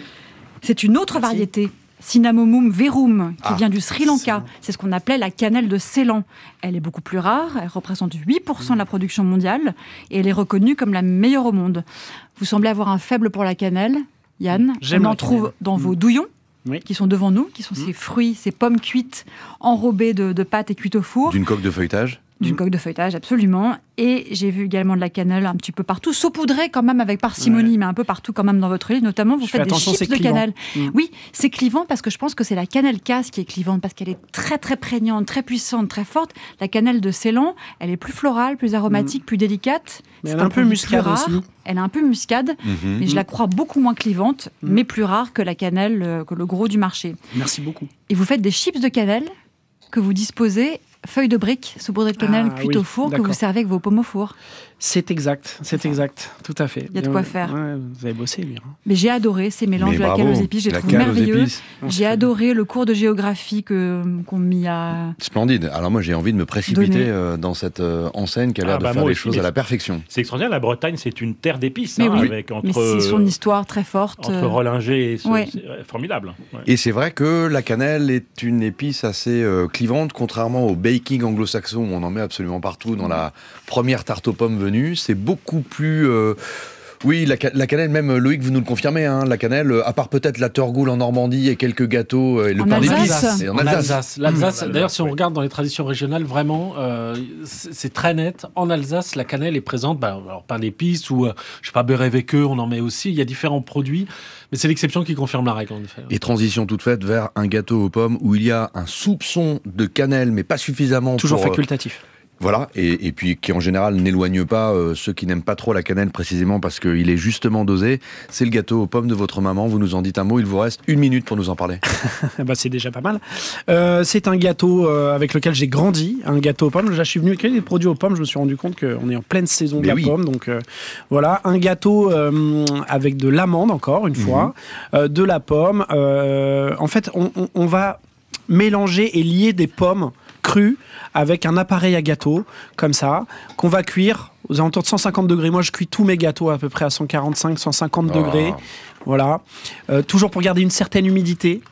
c'est une autre Merci. variété. Cinnamomum verum, qui Ah, vient du Sri Lanka. excellent. C'est ce qu'on appelait la cannelle de Ceylan. Elle est beaucoup plus rare, elle représente huit pour cent de la production mondiale et elle est reconnue comme la meilleure au monde. Vous semblez avoir un faible pour la cannelle, Yann. J'aime On en la trouve cannelle. dans Mm. vos douillons, Oui. qui sont devant nous, qui sont Mm. ces fruits, ces pommes cuites, enrobées de, de pâte et cuites au four. D'une coque de feuilletage. D'une coque de feuilletage, absolument. Et j'ai vu également de la cannelle un petit peu partout, saupoudrée quand même avec parcimonie, Ouais. mais un peu partout quand même dans votre livre. Notamment, vous Je fais faites des attention, chips c'est de clivant. cannelle. Mm. Oui, c'est clivant parce que je pense que c'est la cannelle casse qui est clivante, parce qu'elle est très très prégnante, très puissante, très forte. La cannelle de Ceylan, elle est plus florale, plus aromatique, plus délicate. Mais C'est elle est un peu produit muscade plus rare. aussi. Elle est un peu muscade, Mhm. mais je la crois beaucoup moins clivante, Mm. mais plus rare que la cannelle, euh, que le gros du marché. Merci beaucoup. Et vous faites des chips de cannelle que vous disposez feuilles de briques saupoudrées de cannelle Ah, cuites oui, au four que d'accord. vous servez avec vos pommes au four. C'est exact, c'est exact, tout à fait. Il y a de quoi faire. Ouais, vous avez bossé, lui. hein. Mais j'ai adoré ces mélanges Mais de la bravo, cale aux épices, je les la trouve cale aux merveilleux. épices. J'ai adoré le cours de géographie que, qu'on mis à... Splendide. Alors moi j'ai envie de me précipiter Donner. euh, dans cette euh, enseigne qui a l'air Ah, de bah, faire moi les aussi, choses mais à la c'est- perfection. C'est extraordinaire, la Bretagne, c'est une terre d'épices. Mais hein, oui, avec, entre, mais c'est son histoire très forte. Entre euh, Rollinger et ce- ouais. c'est euh, formidable. Ouais. Et c'est vrai que la cannelle est une épice assez euh, clivante, contrairement au baking anglo-saxon où on en met absolument partout dans la première tarte aux pommes venue. C'est beaucoup plus... euh, oui, la, ca- la cannelle, même Loïc, vous nous le confirmez, hein, la cannelle, euh, à part peut-être la Turgoule en Normandie et quelques gâteaux euh, et le En pain Alsace. d'épices. Et En en Alsace. Alsace. L'Alsace, Mmh. d'ailleurs, si on Ouais. regarde dans les traditions régionales, vraiment, euh, c'est c'est très net. En Alsace, la cannelle est présente, bah, alors pain d'épices ou, euh, je sais pas, beurre avec eux, on en met aussi. Il y a différents produits, mais c'est l'exception qui confirme la règle, en effet. Et transition toute faite vers un gâteau aux pommes où il y a un soupçon de cannelle, mais pas suffisamment Toujours pour... euh, facultatif. Voilà, et, et puis qui en général n'éloigne pas euh, ceux qui n'aiment pas trop la cannelle précisément parce qu'il est justement dosé. C'est le gâteau aux pommes de votre maman, vous nous en dites un mot, il vous reste une minute pour nous en parler. Bah, c'est déjà pas mal. Euh, c'est un gâteau euh, avec lequel j'ai grandi, un gâteau aux pommes. Là, je suis venu avec des produits aux pommes, je me suis rendu compte qu'on est en pleine saison de Mais la oui. pomme. Donc euh, voilà, un gâteau euh, avec de l'amande encore une fois, euh, de la pomme. Euh, en fait, on, on- on va mélanger et lier des pommes crues avec un appareil à gâteau, comme ça, qu'on va cuire aux alentours de cent cinquante degrés. Moi, je cuis tous mes gâteaux à peu près à cent quarante-cinq, cent cinquante Oh. degrés. Voilà. Euh, toujours pour garder une certaine humidité.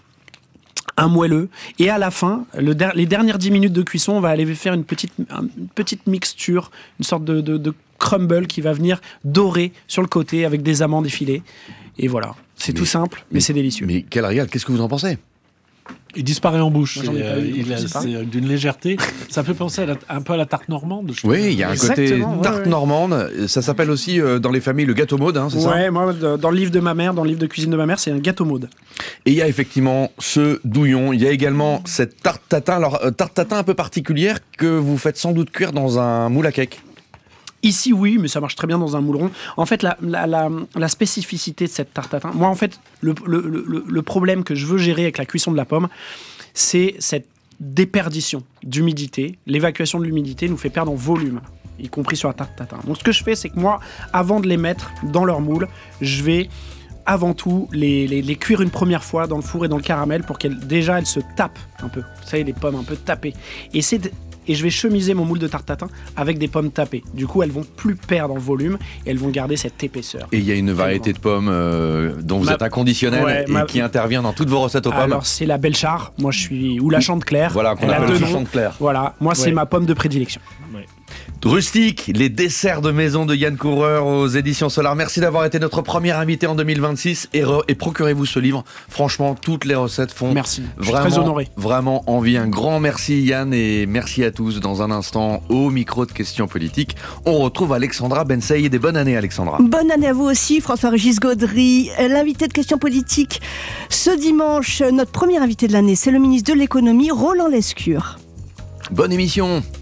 Un moelleux. Et à la fin, le der- les dernières dix minutes de cuisson, on va aller faire une petite, un- une petite mixture, une sorte de, de- de crumble qui va venir dorer sur le côté avec des amandes effilées. Et voilà. C'est Mais- tout simple, mais, mais- c'est délicieux. Mais quel régal, qu'est-ce que vous en pensez? Il disparaît en bouche. Moi, j'en ai C'est, pas euh, eu, il a- je sais pas. c'est d'une légèreté. Ça fait penser à la- un peu à la tarte normande. je trouve. Oui, il y a un côté Exactement, ouais, tarte ouais. normande. Ça s'appelle aussi euh, dans les familles le gâteau maude, hein, c'est ça? Ouais, moi, de- dans le livre de ma mère, dans le livre de cuisine de ma mère, c'est un gâteau maude. Et il y a effectivement ce douillon. Il y a également cette tarte tatin. Alors, euh, tarte tatin un peu particulière que vous faites sans doute cuire dans un moule à cake. Ici, oui, mais ça marche très bien dans un moule rond. En fait, la, la, la, la spécificité de cette tarte tatin, moi, en fait, le, le, le, le problème que je veux gérer avec la cuisson de la pomme, c'est cette déperdition d'humidité. L'évacuation de l'humidité nous fait perdre en volume, y compris sur la tarte tatin. Donc, ce que je fais, c'est que moi, avant de les mettre dans leur moule, je vais avant tout les, les, les cuire une première fois dans le four et dans le caramel pour qu'elles déjà elles se tapent un peu. Vous savez, les pommes un peu tapées. Et c'est de- et je vais chemiser mon moule de tarte tatin avec des pommes tapées. Du coup, elles vont plus perdre en volume et elles vont garder cette épaisseur. Et il y a une variété de pommes euh, dont vous Ma- êtes inconditionnel Ouais, et ma- qui intervient dans toutes vos recettes aux pommes. Alors, c'est la Belchar, moi je suis. Ou la Chantecler. Voilà, qu'on Elle a appelle deux aussi noms. Chantecler. Voilà, moi c'est Ouais. ma pomme de prédilection. Rustique, les desserts de maison de Yann Couvreur aux éditions Solar. Merci d'avoir été notre premier invité en deux mille vingt-six et, re- et procurez-vous ce livre. Franchement, toutes les recettes font Merci. Je suis vraiment, très honoré. vraiment envie. Un grand merci Yann et merci à tous. Dans un instant, au micro de questions politiques, on retrouve Alexandra Ben Saïd. Et bonne année Alexandra. Bonne année à vous aussi, François-Régis Gaudry. L'invité de questions politiques ce dimanche, notre premier invité de l'année, c'est le ministre de l'économie, Roland Lescure. Bonne émission.